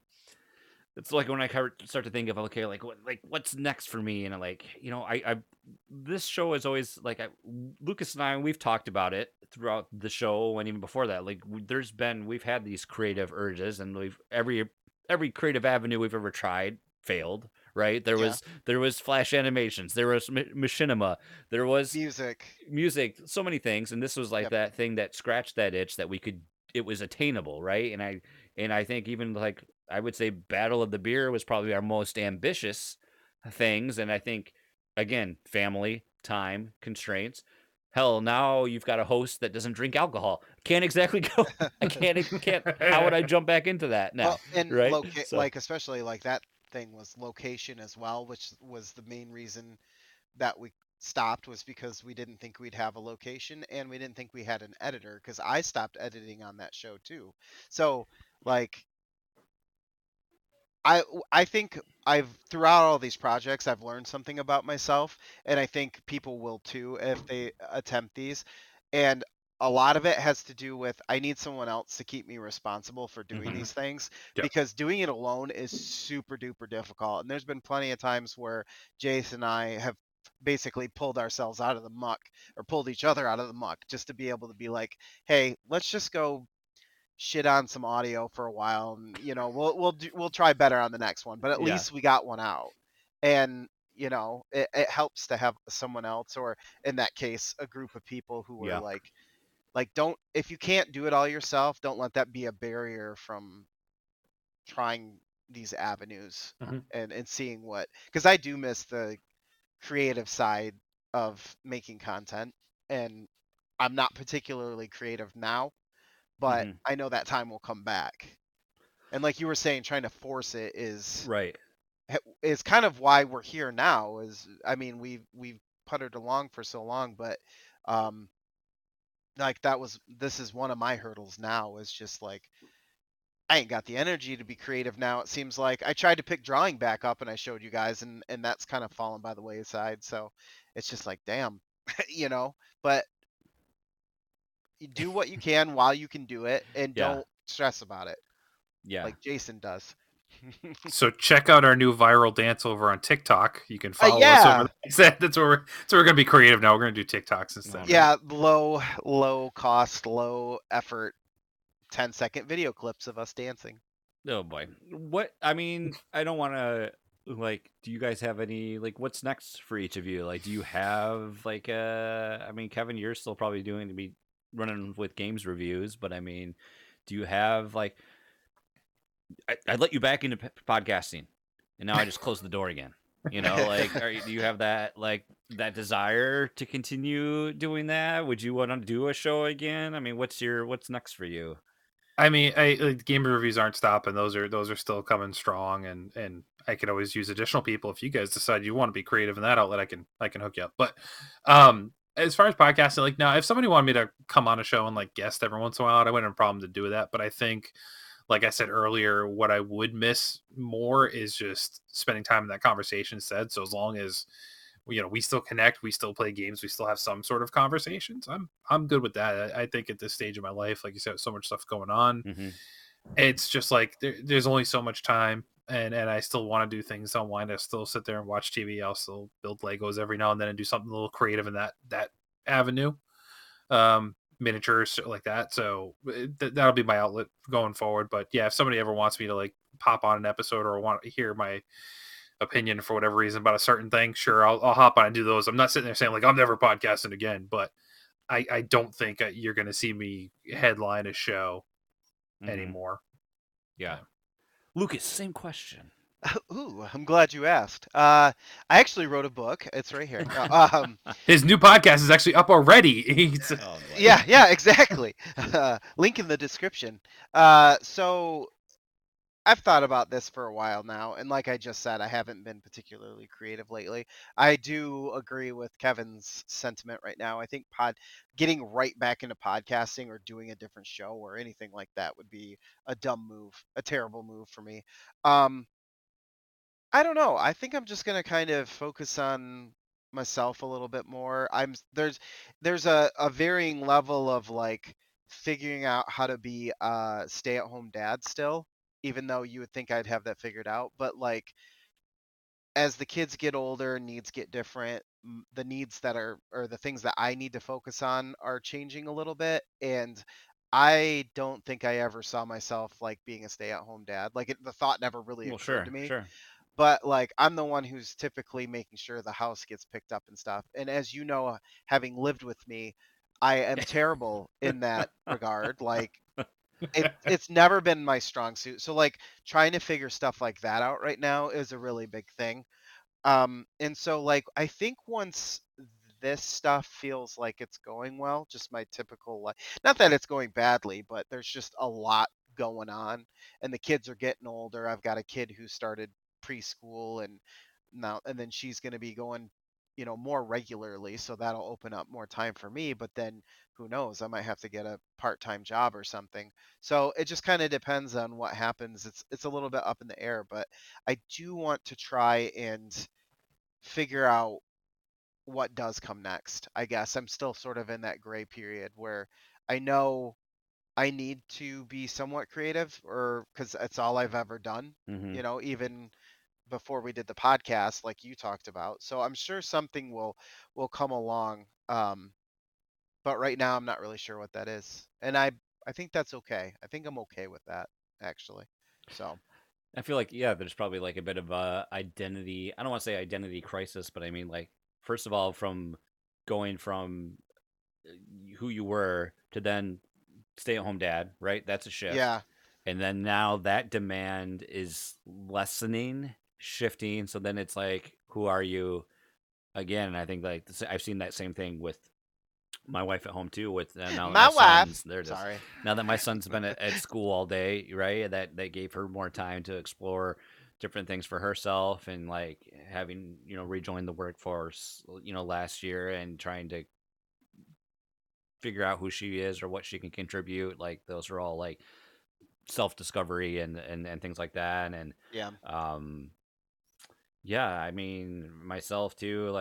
it's like, when I start to think of, okay, like, what's next for me. And like, I this show is always like, Lucas and I, we've talked about it throughout the show, and even before that. Like, we've had these creative urges, and we've every creative avenue we've ever tried failed, right? there Yeah. was there was Flash animations, there was machinima, there was Music. music, so many things. And this was like Yep. that thing that scratched that itch, that it was attainable, right? And I think, even, like, I would say Battle of the Beer was probably our most ambitious things. And I think, again, family, time, constraints. Hell, now you've got a host that doesn't drink alcohol. Can't exactly go. I can't. How would I jump back into that now? Well, and Right? So, like, especially like that thing was location as well, which was the main reason that we stopped, was because we didn't think we'd have a location, and we didn't think we had an editor, because I stopped editing on that show too. So like, I think I've, throughout all these projects, I've learned something about myself, and I think people will too if they attempt these. And a lot of it has to do with, I need someone else to keep me responsible for doing Mhm. these things, Yep. because doing it alone is super duper difficult. And there's been plenty of times where Jace and I have basically pulled ourselves out of the muck, or pulled each other out of the muck, just to be able to be like, hey, let's just go shit on some audio for a while, and we'll try better on the next one, but at yeah. least we got one out. And it helps to have someone else, or in that case a group of people who are Yeah. like, don't, if you can't do it all yourself, don't let that be a barrier from trying these avenues. Mhm. And seeing what, because I do miss the creative side of making content, and I'm not particularly creative now, but Mhm. I know that time will come back. And like you were saying, trying to force it Right. is kind of why we're here now. Is, I mean, we've puttered along for so long, but um like, this is one of my hurdles now, is just like, I ain't got the energy to be creative now. It seems like I tried to pick drawing back up, and I showed you guys, and that's kind of fallen by the wayside. So it's just like, damn, but you do what you can while you can do it, and Yeah. don't stress about it Yeah. like Jason does. So check out our new viral dance over on TikTok. You can follow yeah. us over there. That's where we're gonna be creative now. We're gonna do TikToks instead. Yeah, low cost, low effort 10-second video clips of us dancing. Oh boy. What I mean, I don't want to like do you guys have any like what's next for each of you? Like do you have like I mean Kevin, you're still probably doing to be running with games reviews, but I mean, do you have like I let you back into podcasting and now I just closed the door again. You know, like do you have that like that desire to continue doing that? Would you want to do a show again? I mean, what's next for you? I mean, game reviews aren't stopping. Those are still coming strong, and I could always use additional people if you guys decide you want to be creative in that outlet. I can hook you up. But as far as podcasting, like now, if somebody wanted me to come on a show and like guest every once in a while, I wouldn't have a problem to do that. But I think, like I said earlier, what I would miss more is just spending time in that conversation instead. So as long as we still connect, we still play games, we still have some sort of conversations, I'm good with that. I think at this stage of my life, like you said, so much stuff going on. Mm-hmm. It's just like there's only so much time, and I still want to do things online. I still sit there and watch TV. I'll still build Legos every now and then and do something a little creative in that avenue, miniatures like that. So that'll be my outlet going forward. But yeah, if somebody ever wants me to like pop on an episode or want to hear my opinion for whatever reason about a certain thing, sure, I'll hop on and do those. I'm not sitting there saying like I'm never podcasting again, but I don't think you're going to see me headline a show anymore. Yeah. Lucas, same question. Ooh, I'm glad you asked. I actually wrote a book. It's right here. His new podcast is actually up already. Yeah, exactly. Link in the description. So I've thought about this for a while now, and like I just said, I haven't been particularly creative lately. I do agree with Kevin's sentiment right now. I think getting right back into podcasting or doing a different show or anything like that would be a dumb move, a terrible move for me. I don't know. I think I'm just gonna kind of focus on myself a little bit more. There's a varying level of like figuring out how to be a stay-at-home dad still, even though you would think I'd have that figured out. But like as the kids get older, needs get different. The needs that are or the things that I need to focus on are changing a little bit, and I don't think I ever saw myself like being a stay-at-home dad. Like the thought never really occurred to me. Sure. But like I'm the one who's typically making sure the house gets picked up and stuff. And as you know, having lived with me, I am terrible in that regard. Like it's never been my strong suit. So like trying to figure stuff like that out right now is a really big thing. And so like I think once this stuff feels like it's going well, just my typical like not that it's going badly, but there's just a lot going on and the kids are getting older. I've got a kid who started preschool and then she's going to be going more regularly, so that'll open up more time for me, but then who knows, I might have to get a part-time job or something. So it just kind of depends on what happens. It's a little bit up in the air, but I do want to try and figure out what does come next. I guess I'm still sort of in that gray period where I know I need to be somewhat creative or because it's all I've ever done, even before we did the podcast like you talked about. So I'm sure something will come along. But right now I'm not really sure what that is. And I think that's okay. I think I'm okay with that actually. So I feel like there's probably like a bit of a identity. I don't want to say identity crisis, but I mean like first of all, from going from who you were to then stay-at-home dad, right? That's a shift. Yeah. And then now that demand is lessening, shifting. So then it's like, who are you again? And I think like I've seen that same thing with my wife at home too. With now my wife. Sons, there it is. Sorry. Now that my son's been at school all day, right? That gave her more time to explore different things for herself and like having rejoin the workforce last year and trying to figure out who she is or what she can contribute. Like those are all like self-discovery and things like that. And yeah, I mean myself too, like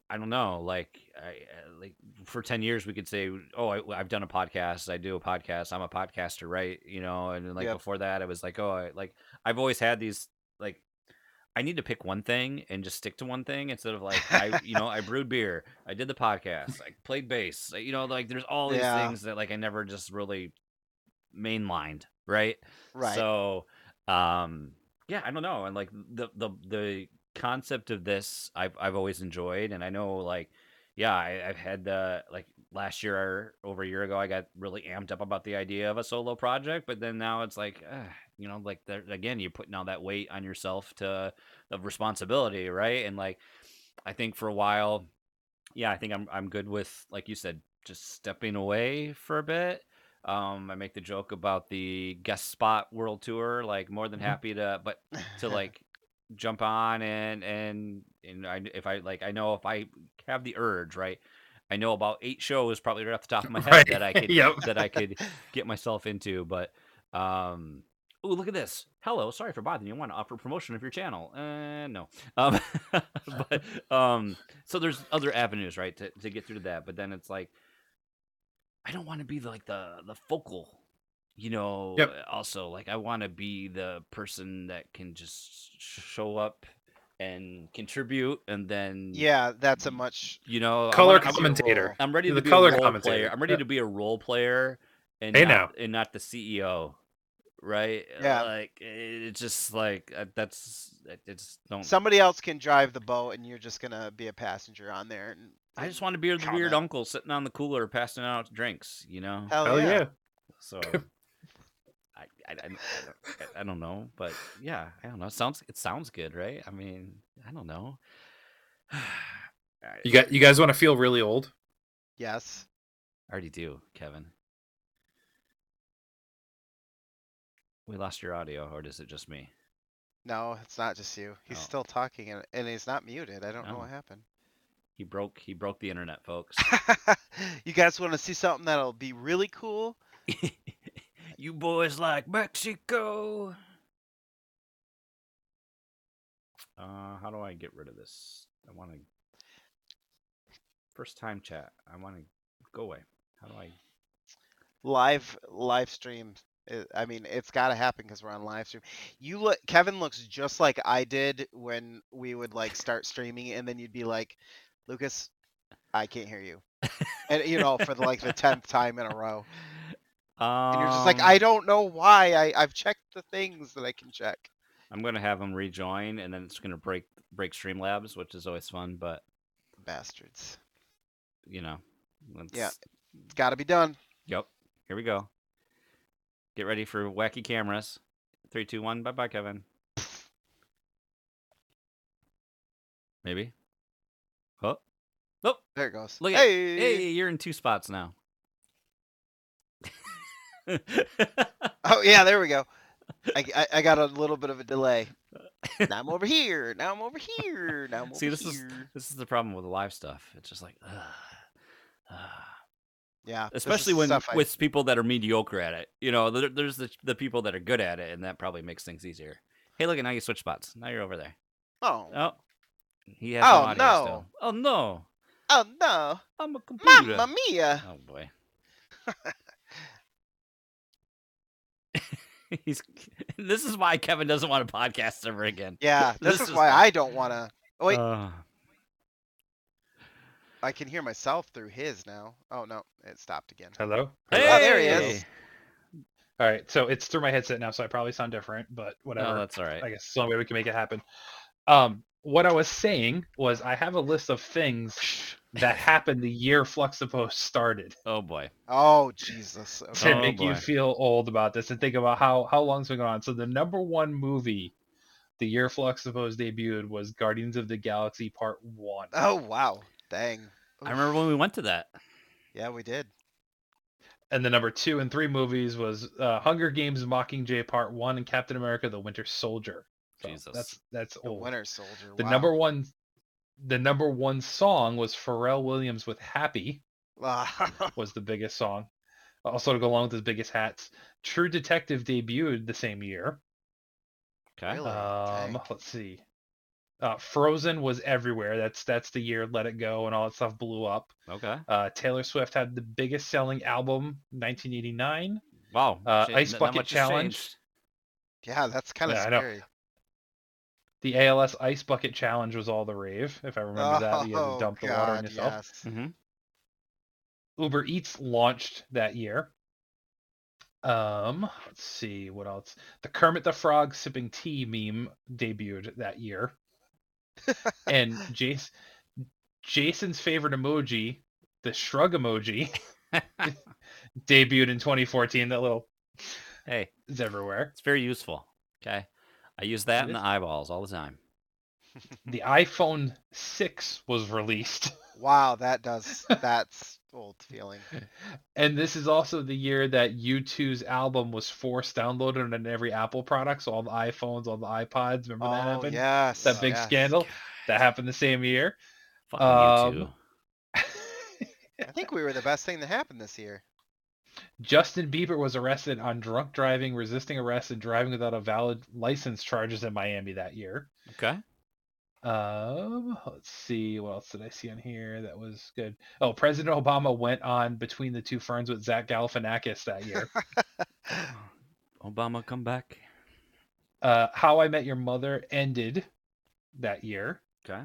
I don't know. Like like for 10 years we could say, oh, I've done a podcast. I do a podcast. I'm a podcaster, right? You know, and then, like Yep. before that, it was like, oh, I've always had these like I need to pick one thing and just stick to one thing instead of like I brewed beer, I did the podcast, I played bass, like there's all these Yeah. things that like I never just really mainlined, right? Right. So, yeah, I don't know, and like the concept of this, I've always enjoyed, and I know like, yeah, I've had like last year or over a year ago, I got really amped up about the idea of a solo project, but then now it's like, like there, again, you're putting all that weight on yourself of responsibility, right? And like, I think for a while, yeah, I think I'm good with, like you said, just stepping away for a bit. I make the joke about the guest spot world tour, like more than happy to like jump on and if I like I know if I have the urge, right? I know about 8 shows probably right off the top of my head Right. that I could Yep. that I could get myself into, but oh, look at this. Hello, sorry for bothering you. I want to offer promotion of your channel. No. But so there's other avenues, right, to get through that, but then it's like I don't want to be the focal, Yep. also like I want to be the person that can just show up and contribute and then Yeah, that's a much Color easier commentator. role. I'm ready You're to the be a color role commentator. player. I'm ready Yep. to be a role player and Hey, not now. and not the CEO, right? Yeah. Like it's just like it's don't. Somebody else can drive the boat, and you're just gonna be a passenger on there. And I just want to be the weird comment. uncle sitting on the cooler passing out drinks, Hell yeah. So I don't know, but yeah, I don't know. It sounds good, right? I mean, I don't know. You guys want to feel really old? Yes. I already do, Kevin. We lost your audio, or is it just me? No, it's not just you. He's still talking, and he's not muted. I don't know what happened. He broke the internet, folks. You guys want to see something that'll be really cool? You boys like Mexico. How do I get rid of this? I want to first time chat. I want to go away. How do I Live stream? I mean, it's got to happen because we're on live stream. Kevin looks just like I did when we would like start streaming, and then you'd be like, Lucas, I can't hear you, and for the 10th time in a row. And you're just like, I don't know why. I've checked the things that I can check. I'm gonna have him rejoin, and then it's gonna break Streamlabs, which is always fun. But bastards, yeah, it's got to be done. Yep. Here we go. Get ready for wacky cameras. 3, 2, 1. Bye, bye, Kevin. Maybe. Oh, nope. There it goes. Look at hey, you're in 2 spots now. Oh yeah, there we go. I got a little bit of a delay. Now I'm over here. Now I'm over here. Now I'm over See, this here. is the problem with the live stuff. It's just like, yeah. Especially with people that are mediocre at it. There's the people that are good at it, and that probably makes things easier. Hey, look, now you switch spots. Now you're over there. Oh. He has no audio still. Oh no. Oh no. I'm a computer. Mamma mia. Oh boy. This is why Kevin doesn't want a podcast ever again. Yeah, this is why I don't want to. Oh wait. I can hear myself through his now. Oh no, it stopped again. Hello? Hey! Oh, there he is. All right, so it's through my headset now, so I probably sound different, but whatever. No, that's all right. I guess it's the only way we can make it happen. What I was saying was I have a list of things that happened the year Fluxapose started. Oh boy. Oh Jesus. Okay. To make you feel old about this and think about how long it's been going on. So the number 1 movie the year Fluxapose debuted was Guardians of the Galaxy Part 1. Oh wow. Dang. I remember when we went to that. Yeah, we did. And the number 2 and 3 movies was Hunger Games Mockingjay Part 1 and Captain America the Winter Soldier. So Jesus. That's the old. Winter Soldier. The wow. number one song was Pharrell Williams with Happy. Was the biggest song. Also to go along with his biggest hats. True Detective debuted the same year. Okay. Really? Let's see. Frozen was everywhere. That's the year Let It Go and all that stuff blew up. Okay. Taylor Swift had the biggest selling album, 1989. Wow. Ice Not Bucket much has Challenge. changed. Yeah, that's kind of Yeah, I know. scary. The ALS Ice Bucket Challenge was all the rave, if I remember that. You had to dump the water on God, yourself. yes. Mm-hmm. Uber Eats launched that year. Let's see what else. The Kermit the Frog sipping tea meme debuted that year. And Jason's favorite emoji, the shrug emoji, debuted in 2014. That little Hey, is everywhere. it's very useful. Okay. I use that It in the is. eyeballs all the time. The iPhone 6 was released. Wow, that's old feeling. And this is also the year that U2's album was forced downloaded on every Apple product. So all the iPhones, all the iPods. Remember that Oh, happened? yes. That big yes. scandal? That happened the same year. Fucking you two. I think we were the best thing that happened this year. Justin Bieber was arrested on drunk driving, resisting arrest, and driving without a valid license charges in Miami that year. Okay. Let's see. What else did I see on here that was good? Oh, President Obama went on Between the Two Ferns with Zach Galifianakis that year. Obama, come back. How I Met Your Mother ended that year. Okay.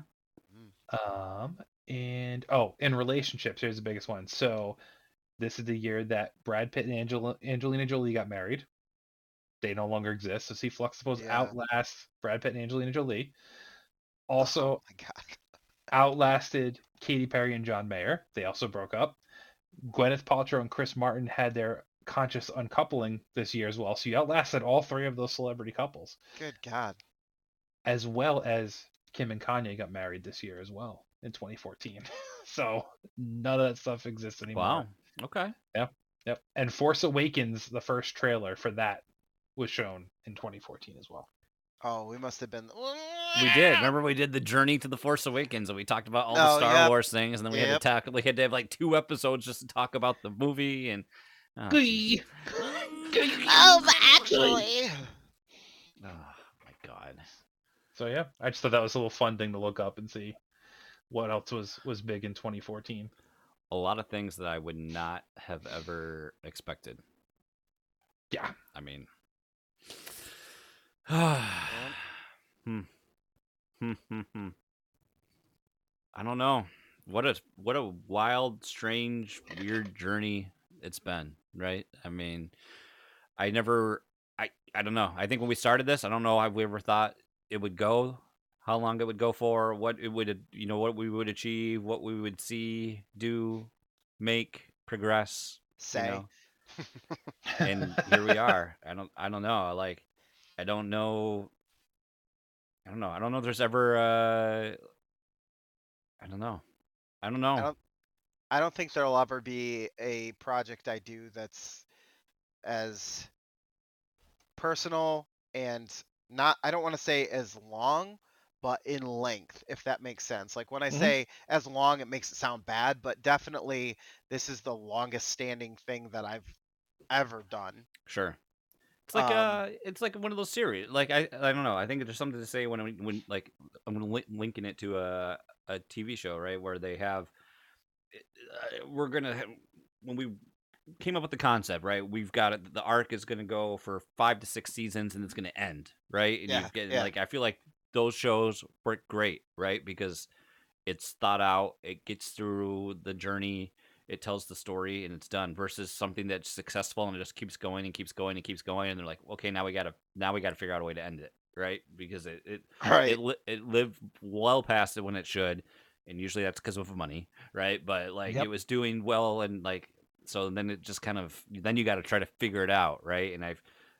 And in relationships, here's the biggest one. So this is the year that Brad Pitt and Angelina Jolie got married. They no longer exist. So see Fluxipose outlasts Brad Pitt and Angelina Jolie. Also, oh my God. outlasted Katy Perry and John Mayer. They also broke up. Gwyneth Paltrow and Chris Martin had their conscious uncoupling this year as well. So you outlasted all three of those celebrity couples. Good God. As well as Kim and Kanye got married this year as well in 2014. So none of that stuff exists anymore. Wow. Okay. Yep. And Force Awakens, the first trailer for that, was shown in 2014 as well. Oh, we must have been. We did. Remember, we did the Journey to the Force Awakens, and we talked about all the Star Wars things, and then we had to tackle. We had to have like 2 episodes just to talk about the movie. And but actually. Oh my God. So yeah, I just thought that was a little fun thing to look up and see what else was big in 2014. A lot of things that I would not have ever expected. Yeah. I mean. I don't know. What a wild, strange, weird journey it's been, right? I mean, I don't know. I think when we started this, I don't know how we ever thought it would go, how long it would go for, what it would, what we would achieve, what we would see, do, make, progress, say. And here we are. I don't know. Like, I don't know if there's ever I don't know. I don't think there'll ever be a project I do that's as personal and I don't want to say as long, but in length, if that makes sense. Like when I say as long, it makes it sound bad, but definitely this is the longest standing thing that I've ever done. Sure. It's like one of those series. Like I don't know. I think there's something to say when like I'm linking it to a TV show, right? Where they have when we came up with the concept, right? We've got it. The arc is going to go for 5 to 6 seasons, and it's going to end, right? And like I feel like those shows work great, right? Because it's thought out. It gets through the journey. It tells the story and it's done versus something that's successful and it just keeps going and keeps going and keeps going. And they're like, okay, now we got to figure out a way to end it. Right. Because it lived well past it when it should. And usually that's because of money. Right. But like it was doing well. And like, so then it just kind of, then you got to try to figure it out. Right. And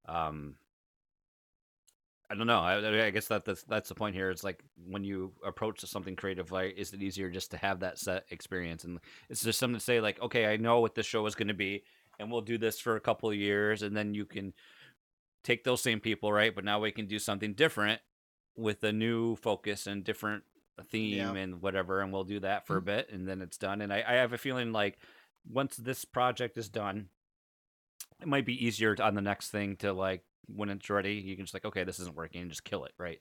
I don't know. I guess that's the point here. It's like when you approach something creative, like, is it easier just to have that set experience? And it's just something to say like, okay, I know what this show is going to be, and we'll do this for a couple of years, and then you can take those same people, right? But now we can do something different with a new focus and different theme and whatever, and we'll do that for a bit, and then it's done. And I have a feeling like once this project is done, it might be easier on the next thing to like, when it's ready, you can just like, okay, this isn't working, and just kill it, right?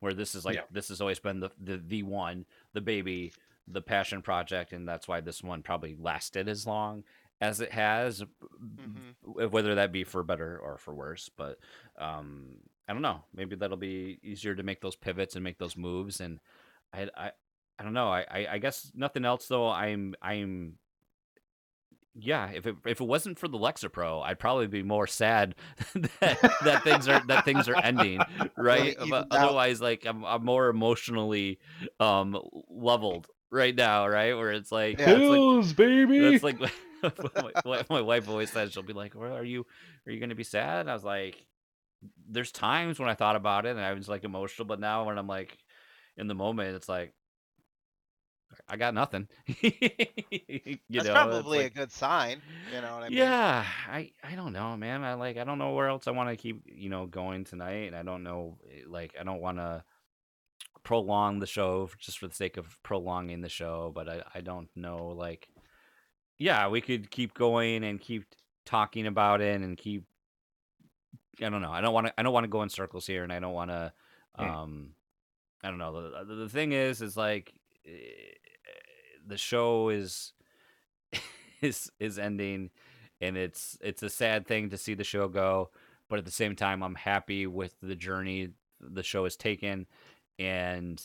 where this is like Yeah. this has always been the one, the baby, the passion project, and that's why this one probably lasted as long as it has, whether that be for better or for worse. But I don't know. Maybe that'll be easier to make those pivots and make those moves. And I don't know. I guess nothing else though. I'm yeah. If it wasn't for the Lexapro, I'd probably be more sad that things are ending, right? But otherwise, like I'm more emotionally leveled right now, right? Where it's like pills, like, baby. That's like my wife always says. She'll be like, "Well, are you going to be sad?" And I was like, "There's times when I thought about it and I was like emotional, but now when I'm like in the moment, it's like I got nothing." That's probably a good sign. You know what I mean? Yeah, I don't know, man. I don't know where else I want to keep going tonight, and I don't know, like I don't want to prolong the show just for the sake of prolonging the show, but I don't know, like, yeah, we could keep going and keep talking about it and keep. I don't know. I don't want to go in circles here, and I don't want to. I don't know. The thing is like the show is ending, and it's a sad thing to see the show go. But at the same time, I'm happy with the journey the show has taken, and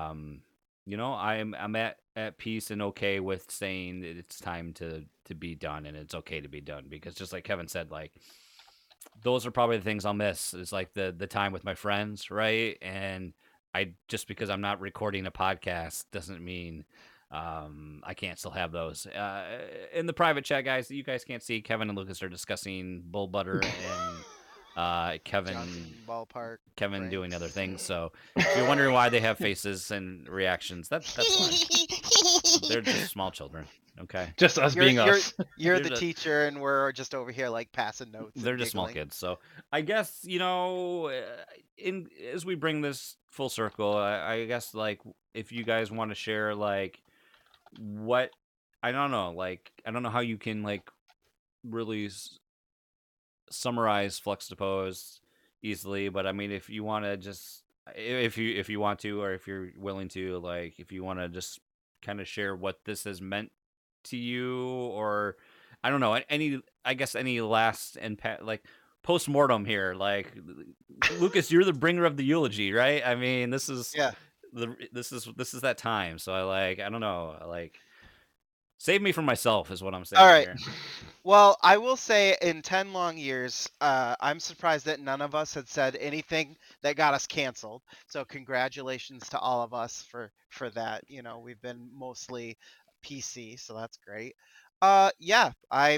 I'm at peace and okay with saying that it's time to be done, and it's okay to be done, because just like Kevin said, like those are probably the things I'll miss. Is like the time with my friends, right? And I just because I'm not recording a podcast doesn't mean I can't still have those. In the private chat, guys, you guys can't see, Kevin and Lucas are discussing bull butter and Kevin ballpark Kevin doing other things. So if you're wondering why they have faces and reactions, that's fine. They're just small children. Okay. Just us being us. You're the teacher, and we're just over here like passing notes. They're just small kids. So I guess, as we bring this full circle, I guess, like, if you guys want to share, like, what, I don't know, like, I don't know how you can, like, really summarize Fluxapose easily, but I mean, if you want to just, if you want to, or if you're willing to, like, if you want to just kind of share what this has meant to you, or I don't know, any last and like post-mortem here, like, Lucas, you're the bringer of the eulogy, right? I mean, this is this is that time. So I don't know, like, save me from myself is what I'm saying. All right. Here. Well, I will say in 10 long years, I'm surprised that none of us had said anything that got us canceled. So congratulations to all of us for that. We've been mostly PC, so that's great. Yeah,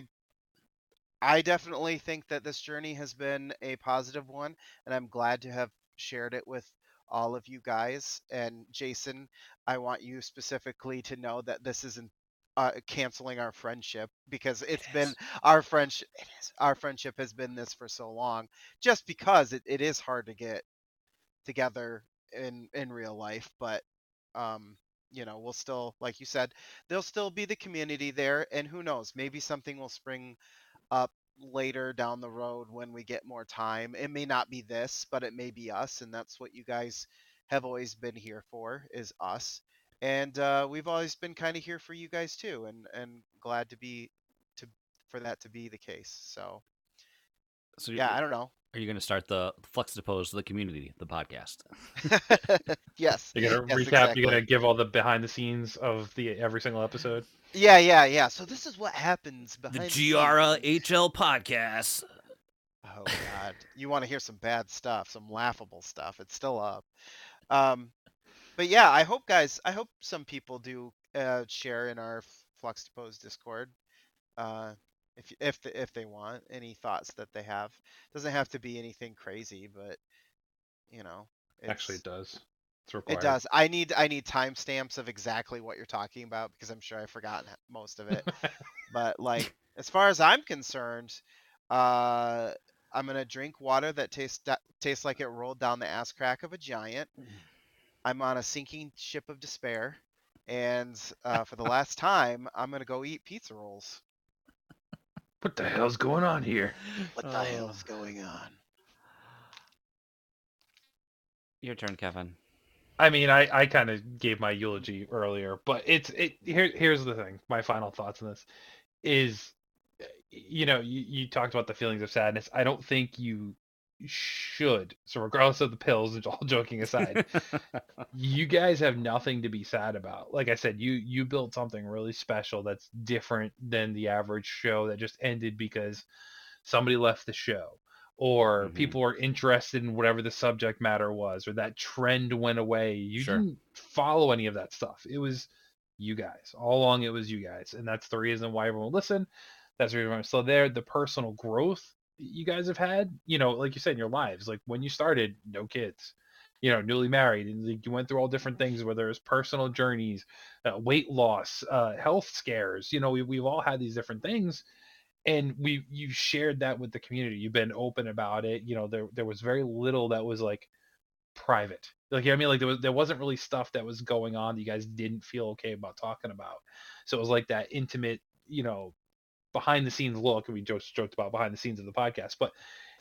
I definitely think that this journey has been a positive one, and I'm glad to have shared it with all of you guys. And Jason, I want you specifically to know that this isn't canceling our friendship, because it's been our friendship. Our friendship has been this for so long, just because it is hard to get together in real life. But we'll still, like you said, there'll still be the community there, and who knows, maybe something will spring up later down the road when we get more time. It may not be this, but it may be us, and that's what you guys have always been here for, is us. And we've always been kind of here for you guys too, and glad for that to be the case. So yeah, I don't know. Are you going to start the Fluxapose, the community, the podcast? Yes. You're going to recap. Exactly. You're going to give all the behind the scenes of every single episode. Yeah. So this is what happens behind the Giara HL podcast. Oh God, you want to hear some bad stuff, some laughable stuff? It's still up. But yeah, I hope some people do share in our Fluxapose Discord. If they want any thoughts that they have, doesn't have to be anything crazy, but actually it does. It does. I need timestamps of exactly what you're talking about, because I'm sure I've forgotten most of it. But like, as far as I'm concerned, I'm gonna drink water that tastes like it rolled down the ass crack of a giant. I'm on a sinking ship of despair, and for the last time, I'm gonna go eat pizza rolls. What the hell's going on here? What the hell's going on? Your turn, Kevin. I mean, I kind of gave my eulogy earlier, but here's the thing. My final thoughts on this is, you talked about the feelings of sadness. I don't think you should. So regardless of the pills, all joking aside, you guys have nothing to be sad about. Like I said, you built something really special that's different than the average show that just ended because somebody left the show, or people are interested in whatever the subject matter was, or that trend went away. You didn't follow any of that stuff. It was you guys all along. It was you guys, and that's the reason why everyone listened. That's the reason why I'm still there. The personal growth you guys have had, like you said, in your lives, like when you started, no kids, newly married, and you went through all different things, whether it's personal journeys, weight loss, health scares. We've all had these different things, and you shared that with the community. You've been open about it. There was very little that was like private. Like, I mean, like there wasn't really stuff that was going on that you guys didn't feel okay about talking about. So it was like that intimate, behind the scenes look. And we just joked about behind the scenes of the podcast, but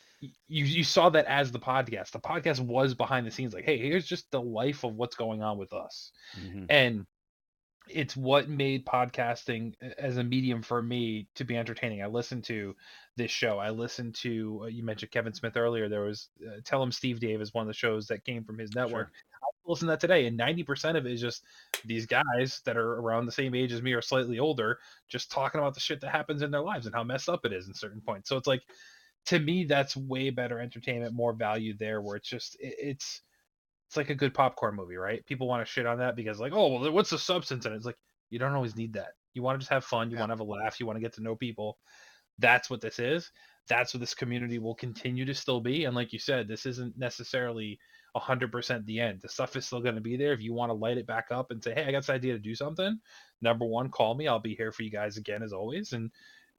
you saw that as the podcast. The podcast was behind the scenes, like, hey, here's just the life of what's going on with us. And it's what made podcasting as a medium for me to be entertaining. I listened to this show. I listened to, you mentioned Kevin Smith earlier. There was Tell Him Steve Dave is one of the shows that came from his network. I listen to that today, and 90% of it is just these guys that are around the same age as me or slightly older, just talking about the shit that happens in their lives and how messed up it is in certain points. So it's like, to me, that's way better entertainment, more value there, where it's just, it's like a good popcorn movie, right? People want to shit on that because, like, oh, well, what's the substance in it? It's like, you don't always need that. You want to just have fun. You want to have a laugh. You want to get to know people. That's what this is. That's what this community will continue to still be. And like you said, this isn't necessarily 100% the end. The stuff is still going to be there. If you want to light it back up and say, hey, I got this idea to do something, number one, call me. I'll be here for you guys again, as always. And,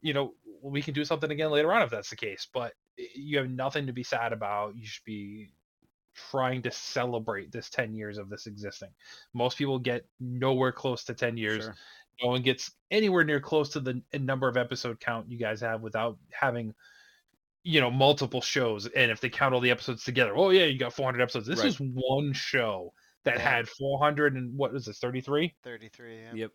we can do something again later on if that's the case. But you have nothing to be sad about. You should be trying to celebrate this 10 years of this existing. Most people get nowhere close to 10 years. No one gets anywhere near close to the number of episode count you guys have without having, multiple shows. And if they count all the episodes together, oh yeah, you got 400 episodes. This is one show that had 400 and what is this, 33? 33, yeah. Yep.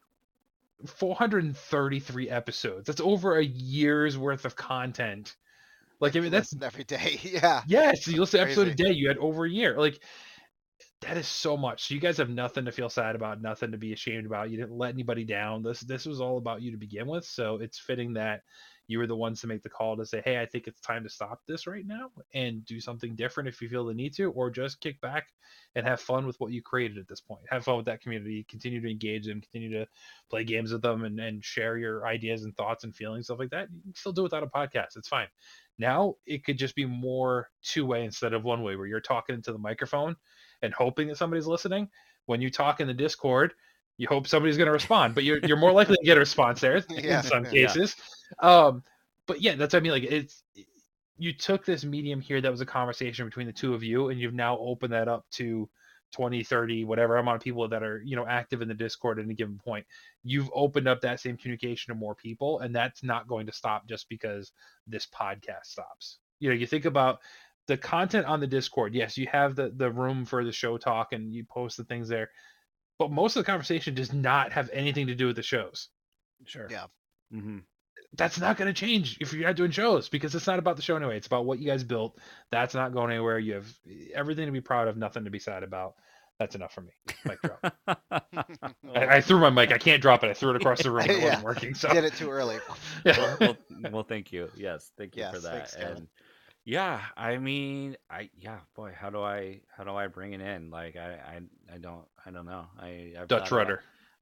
433 episodes. That's over a year's worth of content. Like, I mean, that's every day. Yeah. Yes, you listen to episode a day. You had over a year. Like, that is so much. So you guys have nothing to feel sad about, nothing to be ashamed about. You didn't let anybody down. This was all about you to begin with. So it's fitting that you were the ones to make the call to say, hey, I think it's time to stop this right now and do something different if you feel the need to, or just kick back and have fun with what you created at this point. Have fun with that community, continue to engage them, continue to play games with them, and share your ideas and thoughts and feelings, stuff like that. You can still do it without a podcast. It's fine. Now it could just be more two-way instead of one-way, where you're talking into the microphone and hoping that somebody's listening. When you talk in the Discord, you hope somebody's going to respond, but you're more likely to get a response there in some cases. But yeah, that's what I mean. Like, you took this medium here that was a conversation between the two of you, and you've now opened that up to 20, 30, whatever amount of people that are, active in the Discord at any given point. You've opened up that same communication to more people, and that's not going to stop just because this podcast stops. You think about the content on the Discord. Yes, you have the room for the show talk and you post the things there, but most of the conversation does not have anything to do with the shows. Sure. Yeah. Mm-hmm. That's not going to change if you're not doing shows, because it's not about the show anyway. It's about what you guys built. That's not going anywhere. You have everything to be proud of, nothing to be sad about. That's enough for me. Mic drop. I threw my mic. I can't drop it. I threw it across the room. It wasn't working. So did it too early. Well, thank you. Yes, thank you for that. Thanks, and yeah, I mean, boy, how do I bring it in? Like, I don't know. I've Dutch rudder.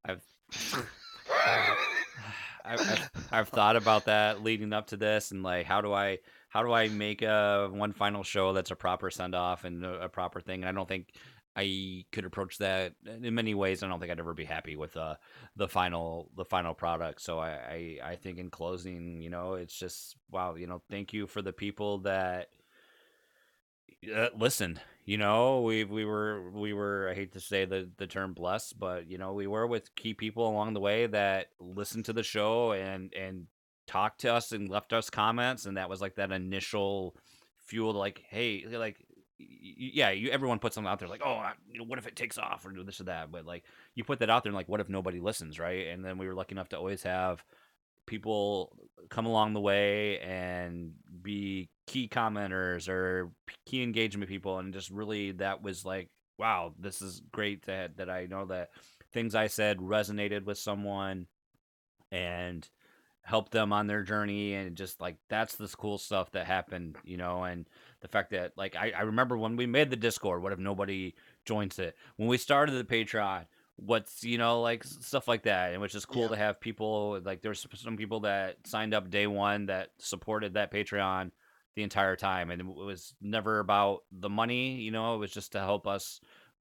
I've thought about that leading up to this, and like, how do I make one final show that's a proper send off and a proper thing? And I don't think I could approach that in many ways. I don't think I'd ever be happy with the final product. So I think in closing, it's just, wow, thank you for the people that listened. We were, I hate to say the term blessed, but we were with key people along the way that listened to the show and talked to us and left us comments, and that was like that initial fuel to, like, hey, like, everyone puts something out there like, oh, what if it takes off or do this or that? But like, you put that out there and like, what if nobody listens, right? And then we were lucky enough to always have people come along the way and be key commenters or key engagement people, and just really that was like, wow, this is great that I know that things I said resonated with someone and helped them on their journey, and just like that's this cool stuff that happened, and the fact that like I remember when we made the Discord, what if nobody joins it? When we started the Patreon, what's like stuff like that, and which is cool to have people like there's some people that signed up day one that supported that Patreon the entire time, and it was never about the money, it was just to help us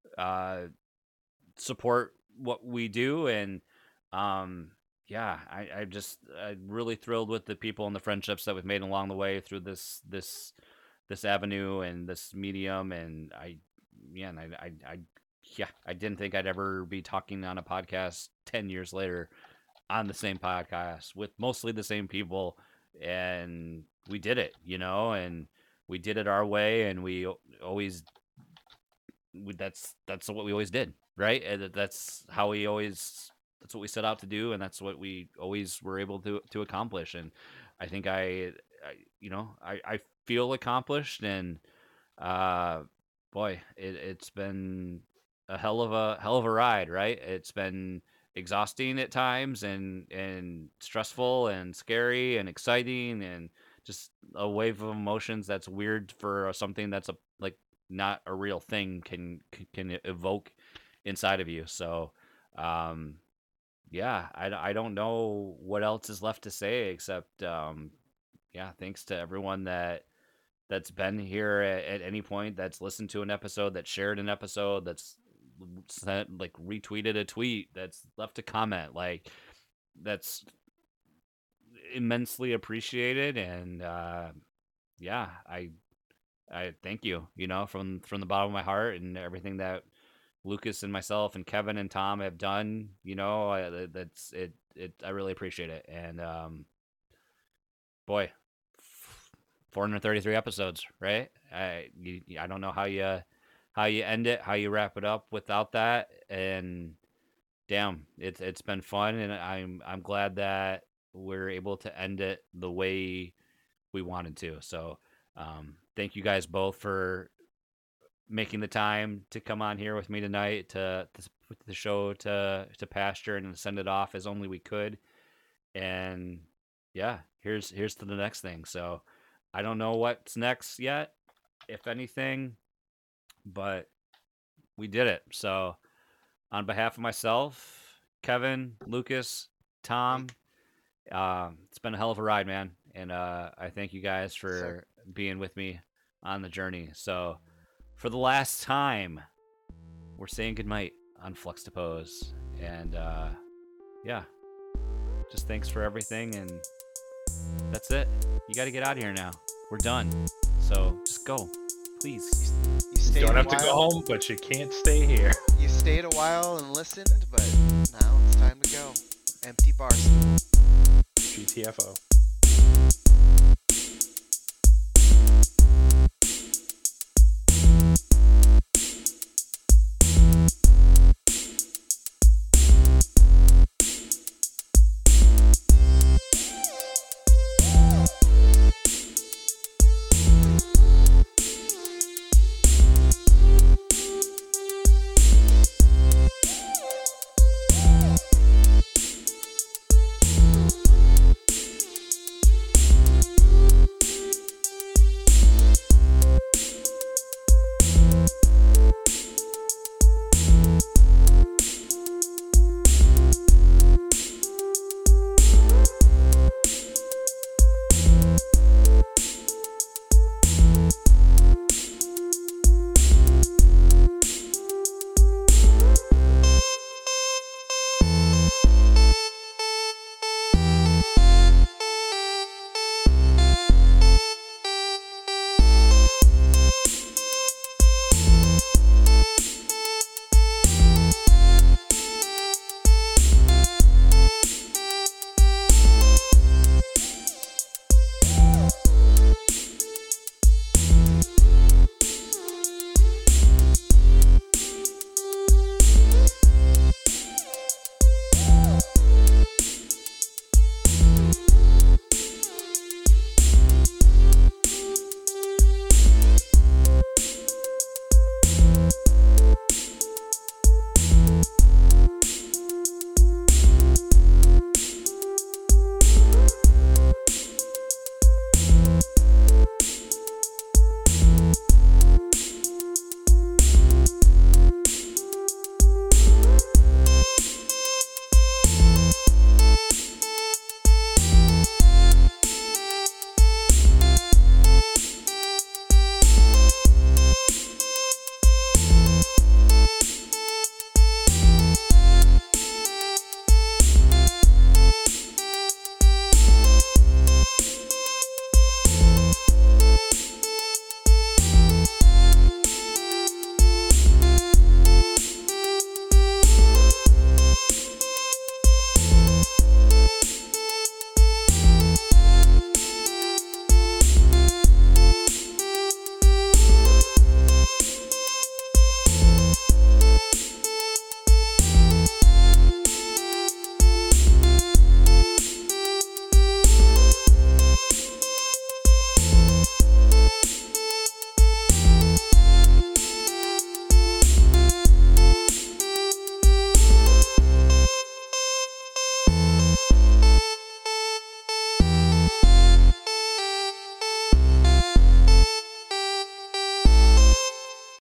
support what we do. And I'm really thrilled with the people and the friendships that we've made along the way through this avenue and this medium. And I didn't think I'd ever be talking on a podcast 10 years later on the same podcast with mostly the same people. And we did it, and we did it our way. And that's what we always did, right? And that's what we set out to do. And that's what we always were able to accomplish. And I think I feel accomplished. And boy, it's been a hell of a ride, right? It's been exhausting at times and stressful and scary and exciting and just a wave of emotions that's weird for something that's not a real thing can evoke inside of you. So I don't know what else is left to say except thanks to everyone that's been here at any point, that's listened to an episode, that's shared an episode, that's sent, like retweeted a tweet, that's left a comment. Like, that's immensely appreciated. And I thank you, from the bottom of my heart, and everything that Lucas and myself and Kevin and Tom have done. That's it. I really appreciate it. And boy, 433 episodes, right? I don't know how you end it, how you wrap it up without that. And damn, it's been fun, and I'm glad that we're able to end it the way we wanted to. So thank you guys both for making the time to come on here with me tonight to put the show to pasture and send it off as only we could. And here's to the next thing. So I don't know what's next yet, if anything, but we did it. So on behalf of myself, Kevin, Lucas, Tom, it's been a hell of a ride, man. And I thank you guys for being with me on the journey. So for the last time, we're saying goodnight on Fluxtapose. And just thanks for everything. And that's it. You got to get out of here now. We're done. So just go, please. You don't have to go home, but you can't stay here. You stayed a while and listened, but now it's time to go. Empty bar stool. GTFO.